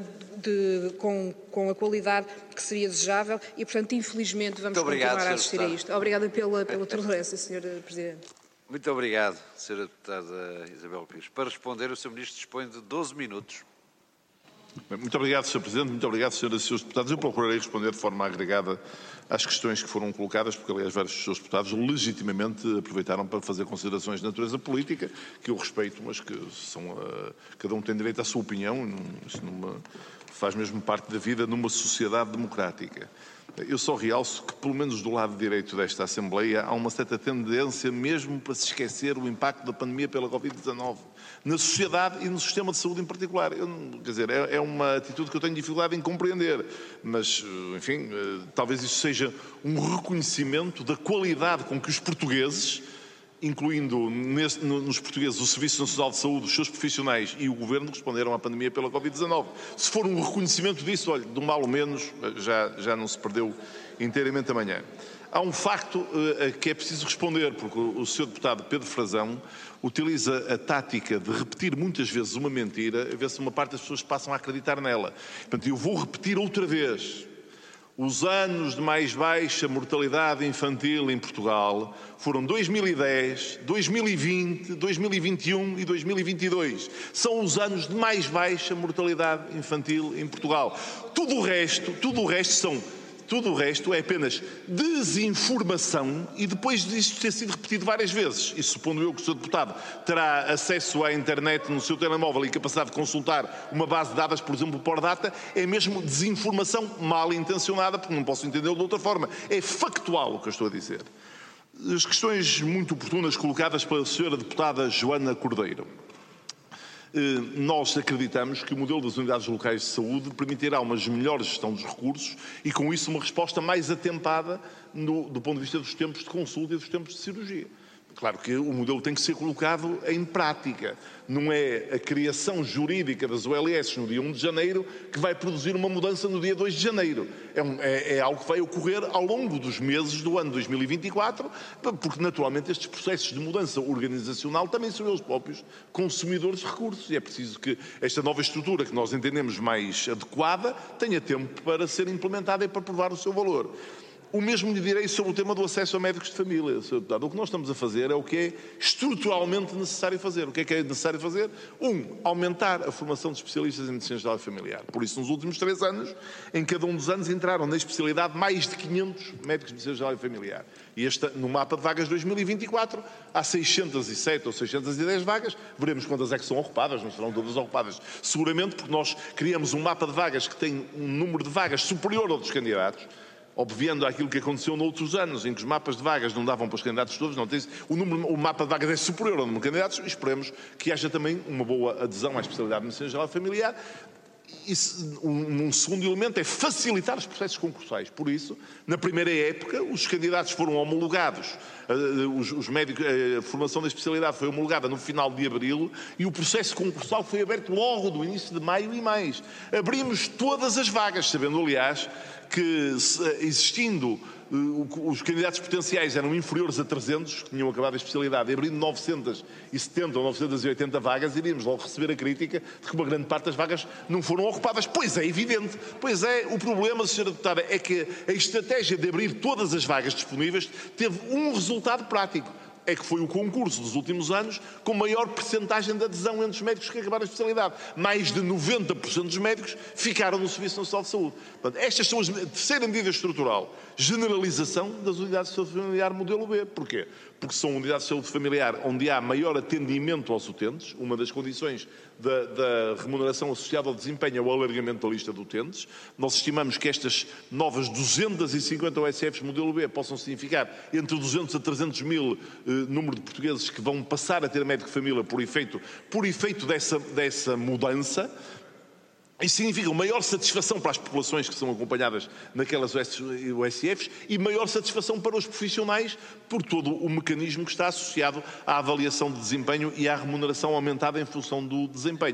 com a qualidade que seria desejável e, portanto, infelizmente, vamos continuar a assistir a isto. Obrigada pela tolerância, Sr. Presidente. Muito obrigado, Sra. Deputada Isabel Pires. Para responder, o Sr. Ministro dispõe de 12 minutos. Muito obrigado, Sr. Presidente. Muito obrigado, Sras. e Srs. Deputados. Eu procurarei responder de forma agregada às questões que foram colocadas, porque, aliás, vários dos Srs. Deputados legitimamente aproveitaram para fazer considerações de natureza política, que eu respeito, mas que são... cada um tem direito à sua opinião, isso faz mesmo parte da vida numa sociedade democrática. Eu só realço que, pelo menos do lado direito desta Assembleia, há uma certa tendência mesmo para se esquecer o impacto da pandemia pela Covid-19 na sociedade e no sistema de saúde em particular. Quer dizer, é uma atitude que eu tenho dificuldade em compreender, mas, enfim, talvez isso seja um reconhecimento da qualidade com que os portugueses, incluindo nos portugueses o Serviço Nacional de Saúde, os seus profissionais e o Governo, responderam à pandemia pela Covid-19. Se for um reconhecimento disso, olha, do mal ou menos, já não se perdeu inteiramente amanhã. Há um facto que é preciso responder, porque o Sr. Deputado Pedro Frazão utiliza a tática de repetir muitas vezes uma mentira, a ver se uma parte das pessoas passam a acreditar nela. Portanto, eu vou repetir outra vez. Os anos de mais baixa mortalidade infantil em Portugal foram 2010, 2020, 2021 e 2022. São os anos de mais baixa mortalidade infantil em Portugal. Tudo o resto é apenas desinformação e depois disto ter sido repetido várias vezes. E supondo eu que o Sr. Deputado terá acesso à internet no seu telemóvel e capacidade de consultar uma base de dados, por exemplo, por data, é mesmo desinformação mal intencionada, porque não posso entendê-lo de outra forma. É factual o que eu estou a dizer. As questões muito oportunas colocadas pela Sra. Deputada Joana Cordeiro. Nós acreditamos que o modelo das unidades locais de saúde permitirá uma melhor gestão dos recursos e, com isso, uma resposta mais atempada do ponto de vista dos tempos de consulta e dos tempos de cirurgia. Claro que o modelo tem que ser colocado em prática. Não é a criação jurídica das OLS no dia 1 de janeiro que vai produzir uma mudança no dia 2 de janeiro. É algo que vai ocorrer ao longo dos meses do ano 2024, porque naturalmente estes processos de mudança organizacional também são eles próprios consumidores de recursos. E é preciso que esta nova estrutura, que nós entendemos mais adequada, tenha tempo para ser implementada e para provar o seu valor. O mesmo lhe direi sobre o tema do acesso a médicos de família, Sr. Deputado. O que nós estamos a fazer é o que é estruturalmente necessário fazer. O que é necessário fazer? Aumentar a formação de especialistas em medicina geral e familiar. Por isso, nos últimos 3 anos, em cada um dos anos, entraram na especialidade mais de 500 médicos de medicina geral e familiar. E no mapa de vagas 2024, há 607 ou 610 vagas. Veremos quantas é que são ocupadas, não serão todas ocupadas. Seguramente porque nós criamos um mapa de vagas que tem um número de vagas superior ao dos candidatos. obviando aquilo que aconteceu noutros anos, em que os mapas de vagas não davam para os candidatos todos, não tem, o mapa de vagas é superior ao número de candidatos, e esperemos que haja também uma boa adesão à especialidade de medicina geral familiar. Um segundo elemento é facilitar os processos concursais. Por isso, na primeira época, os candidatos foram homologados, os médicos, a formação da especialidade foi homologada no final de abril e o processo concursal foi aberto logo do início de maio e mais. Abrimos todas as vagas, sabendo, aliás, que existindo os candidatos potenciais eram inferiores a 300, que tinham acabado a especialidade, e abrindo 970 ou 980 vagas, iríamos logo receber a crítica de que uma grande parte das vagas não foram ocupadas. Pois é evidente. Pois é, o problema, Sra. Deputada, é que a estratégia de abrir todas as vagas disponíveis teve um resultado prático. É que foi o concurso dos últimos anos com maior percentagem de adesão entre os médicos que acabaram a especialidade. Mais de 90% dos médicos ficaram no Serviço Nacional de Saúde. Portanto, estas são a terceira medida estrutural. Generalização das unidades de saúde familiar modelo B. Porquê? Porque são unidades de saúde familiar onde há maior atendimento aos utentes. Uma das condições da remuneração associada ao desempenho é o alargamento da lista de utentes. Nós estimamos que estas novas 250 OSFs modelo B possam significar entre 200 a 300 mil número de portugueses que vão passar a ter médico de família por efeito dessa mudança. Isso significa maior satisfação para as populações que são acompanhadas naquelas OSFs e maior satisfação para os profissionais por todo o mecanismo que está associado à avaliação de desempenho e à remuneração aumentada em função do desempenho.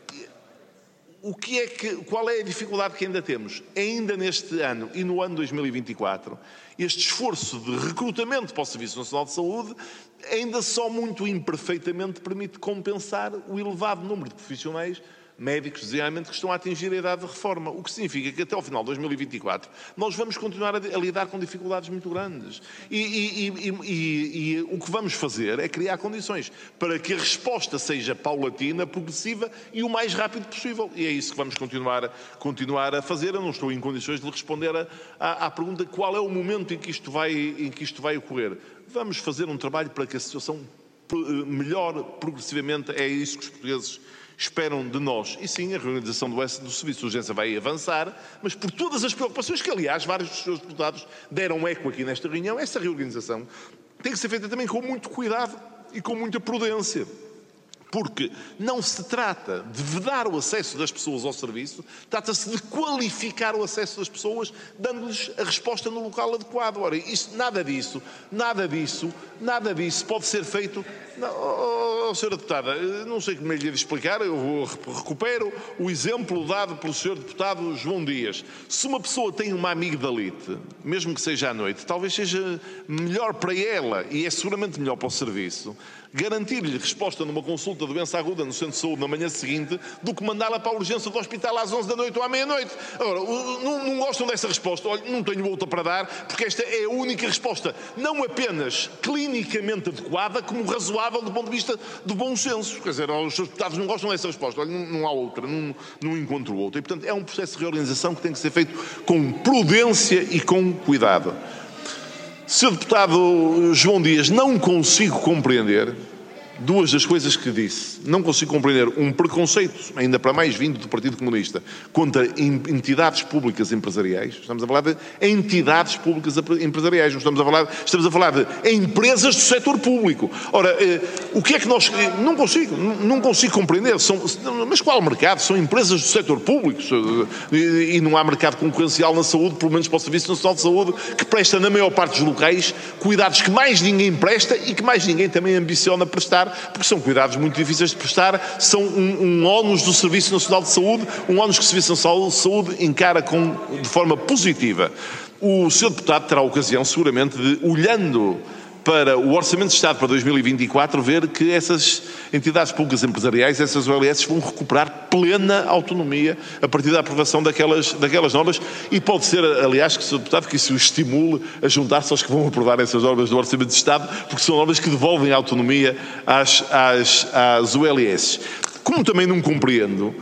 Qual é a dificuldade que ainda temos? Ainda neste ano e no ano 2024, este esforço de recrutamento para o Serviço Nacional de Saúde ainda só muito imperfeitamente permite compensar o elevado número de profissionais médicos, designadamente, que estão a atingir a idade de reforma, o que significa que até ao final de 2024 nós vamos continuar a lidar com dificuldades muito grandes. E o que vamos fazer é criar condições para que a resposta seja paulatina, progressiva e o mais rápido possível. E é isso que vamos continuar a fazer. Eu não estou em condições de responder à pergunta qual é o momento em que isto vai ocorrer. Vamos fazer um trabalho para que a situação melhore progressivamente. É isso que os portugueses esperam de nós. E sim, a reorganização do Serviço de Urgência vai avançar, mas por todas as preocupações que, aliás, vários dos seus deputados deram eco aqui nesta reunião, essa reorganização tem que ser feita também com muito cuidado e com muita prudência. Porque não se trata de vedar o acesso das pessoas ao serviço, trata-se de qualificar o acesso das pessoas, dando-lhes a resposta no local adequado. Ora, nada disso pode ser feito. Sra. Deputada, não sei como é que lhe explicar, eu recupero o exemplo dado pelo Sr. Deputado João Dias. Se uma pessoa tem uma amigdalite, mesmo que seja à noite, talvez seja melhor para ela, e é seguramente melhor para o serviço, garantir-lhe resposta numa consulta de doença aguda no centro de saúde na manhã seguinte do que mandá-la para a urgência do hospital às 11 da noite ou à meia-noite. Agora, não gostam dessa resposta? Olha, não tenho outra para dar, porque esta é a única resposta, não apenas clinicamente adequada, como razoável do ponto de vista do bom senso. Quer dizer, os seus deputados não gostam dessa resposta. Olha, não há outra, não encontro outra. E, portanto, é um processo de reorganização que tem que ser feito com prudência e com cuidado. Sr. Deputado João Dias, não consigo compreender duas das coisas que disse. Não consigo compreender um preconceito, ainda para mais vindo do Partido Comunista, contra entidades públicas empresariais. Estamos a falar de entidades públicas empresariais, não estamos a falar de empresas do setor público. Ora, o que é que nós... Não consigo compreender. Mas qual mercado? São empresas do setor público e não há mercado concorrencial na saúde, pelo menos para o Serviço Nacional de Saúde, que presta na maior parte dos locais cuidados que mais ninguém presta e que mais ninguém também ambiciona prestar, porque são cuidados muito difíceis de prestar, são um ónus do Serviço Nacional de Saúde, um ónus que o Serviço Nacional de Saúde encara de forma positiva. O Sr. Deputado terá a ocasião, seguramente, de, olhando para o Orçamento de Estado para 2024, ver que essas entidades públicas empresariais, essas OLS, vão recuperar plena autonomia a partir da aprovação daquelas normas, e pode ser, aliás, que o Sr. Deputado, que isso o estimule a juntar-se aos que vão aprovar essas normas do Orçamento de Estado, porque são normas que devolvem a autonomia às OLS. Como também não compreendo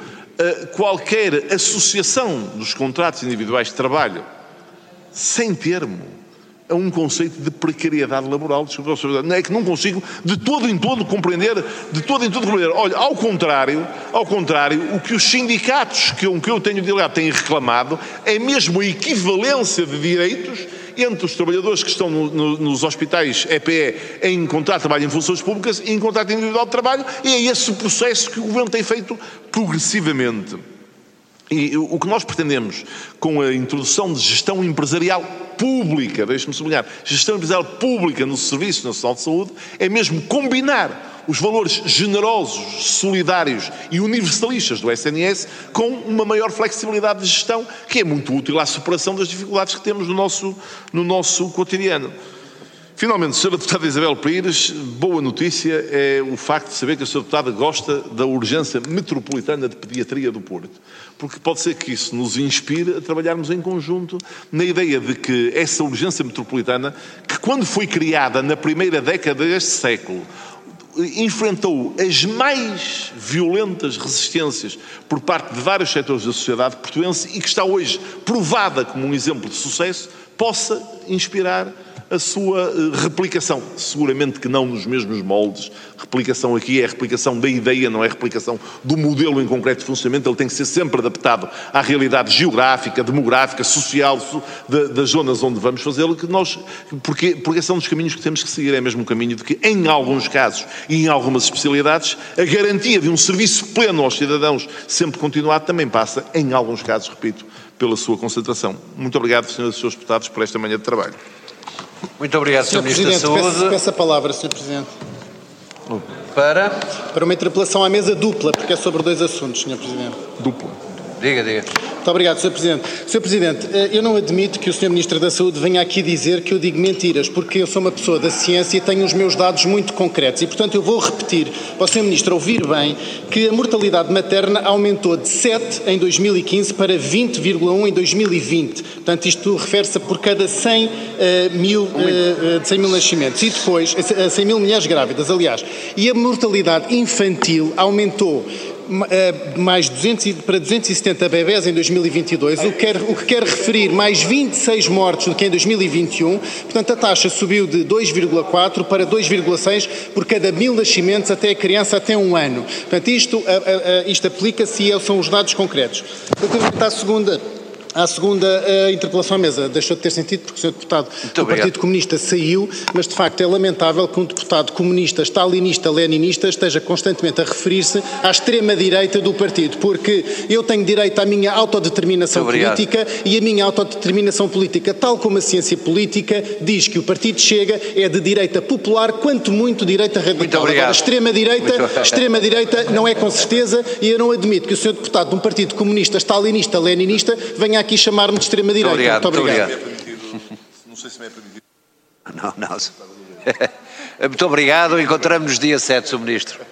qualquer associação dos contratos individuais de trabalho sem termo, a um conceito de precariedade laboral. Não é que não consigo de todo em todo compreender, Olha, ao contrário, o que os sindicatos com que eu tenho dialogado têm reclamado é mesmo a equivalência de direitos entre os trabalhadores que estão nos hospitais EPE em contrato de trabalho em funções públicas e em contrato individual de trabalho, e é esse o processo que o Governo tem feito progressivamente. E o que nós pretendemos com a introdução de gestão empresarial pública, deixe-me sublinhar, gestão empresarial pública no Serviço Nacional de Saúde, é mesmo combinar os valores generosos, solidários e universalistas do SNS com uma maior flexibilidade de gestão, que é muito útil à superação das dificuldades que temos no nosso cotidiano. Finalmente, Sra. Deputada Isabel Pires, boa notícia é o facto de saber que a Sra. Deputada gosta da urgência metropolitana de pediatria do Porto, porque pode ser que isso nos inspire a trabalharmos em conjunto na ideia de que essa urgência metropolitana, que quando foi criada na primeira década deste século, enfrentou as mais violentas resistências por parte de vários setores da sociedade portuense e que está hoje provada como um exemplo de sucesso, possa inspirar a sua replicação. Seguramente que não nos mesmos moldes. Replicação aqui é a replicação da ideia, não é a replicação do modelo em concreto de funcionamento. Ele tem que ser sempre adaptado à realidade geográfica, demográfica, social das zonas onde vamos fazê-lo, porque esse é um dos caminhos que temos que seguir. É mesmo um caminho de que, em alguns casos e em algumas especialidades, a garantia de um serviço pleno aos cidadãos, sempre continuado, também passa, em alguns casos, repito, pela sua concentração. Muito obrigado, senhoras e senhores deputados, por esta manhã de trabalho. Muito obrigado, Sr. Ministro da Saúde. Peço a palavra, Sr. Presidente. Para uma interpelação à mesa dupla, porque é sobre dois assuntos, Sr. Presidente. Dupla. Diga. Muito obrigado, Sr. Presidente. Sr. Presidente, eu não admito que o Sr. Ministro da Saúde venha aqui dizer que eu digo mentiras, porque eu sou uma pessoa da ciência e tenho os meus dados muito concretos. E, portanto, eu vou repetir para o Sr. Ministro ouvir bem que a mortalidade materna aumentou de 7 em 2015 para 20,1 em 2020. Portanto, isto refere-se a por cada 100 mil nascimentos. E depois, a 100 mil mulheres grávidas, aliás. E a mortalidade infantil aumentou mais para 270 bebés em 2022, o que quer referir mais 26 mortes do que em 2021. Portanto, a taxa subiu de 2,4 para 2,6 por cada 1000 nascimentos até a criança até 1 ano. Portanto, isto aplica-se e são os dados concretos. Relativamente à segunda interpelação à mesa, deixou de ter sentido porque o Sr. Deputado do Partido Comunista saiu, mas de facto é lamentável que um deputado comunista, stalinista, leninista esteja constantemente a referir-se à extrema-direita do partido, porque eu tenho direito à minha autodeterminação política e a minha autodeterminação política, tal como a ciência política, diz que o Partido Chega é de direita popular, quanto muito direita radical. Agora, extrema-direita não é com certeza, e eu não admito que o Sr. Deputado de um Partido Comunista, stalinista, leninista, venha aqui chamar-me de extrema-direita. Muito obrigado. Não sei se me é permitido. Não. Muito obrigado. Encontramos-nos dia 7, Sr. Ministro.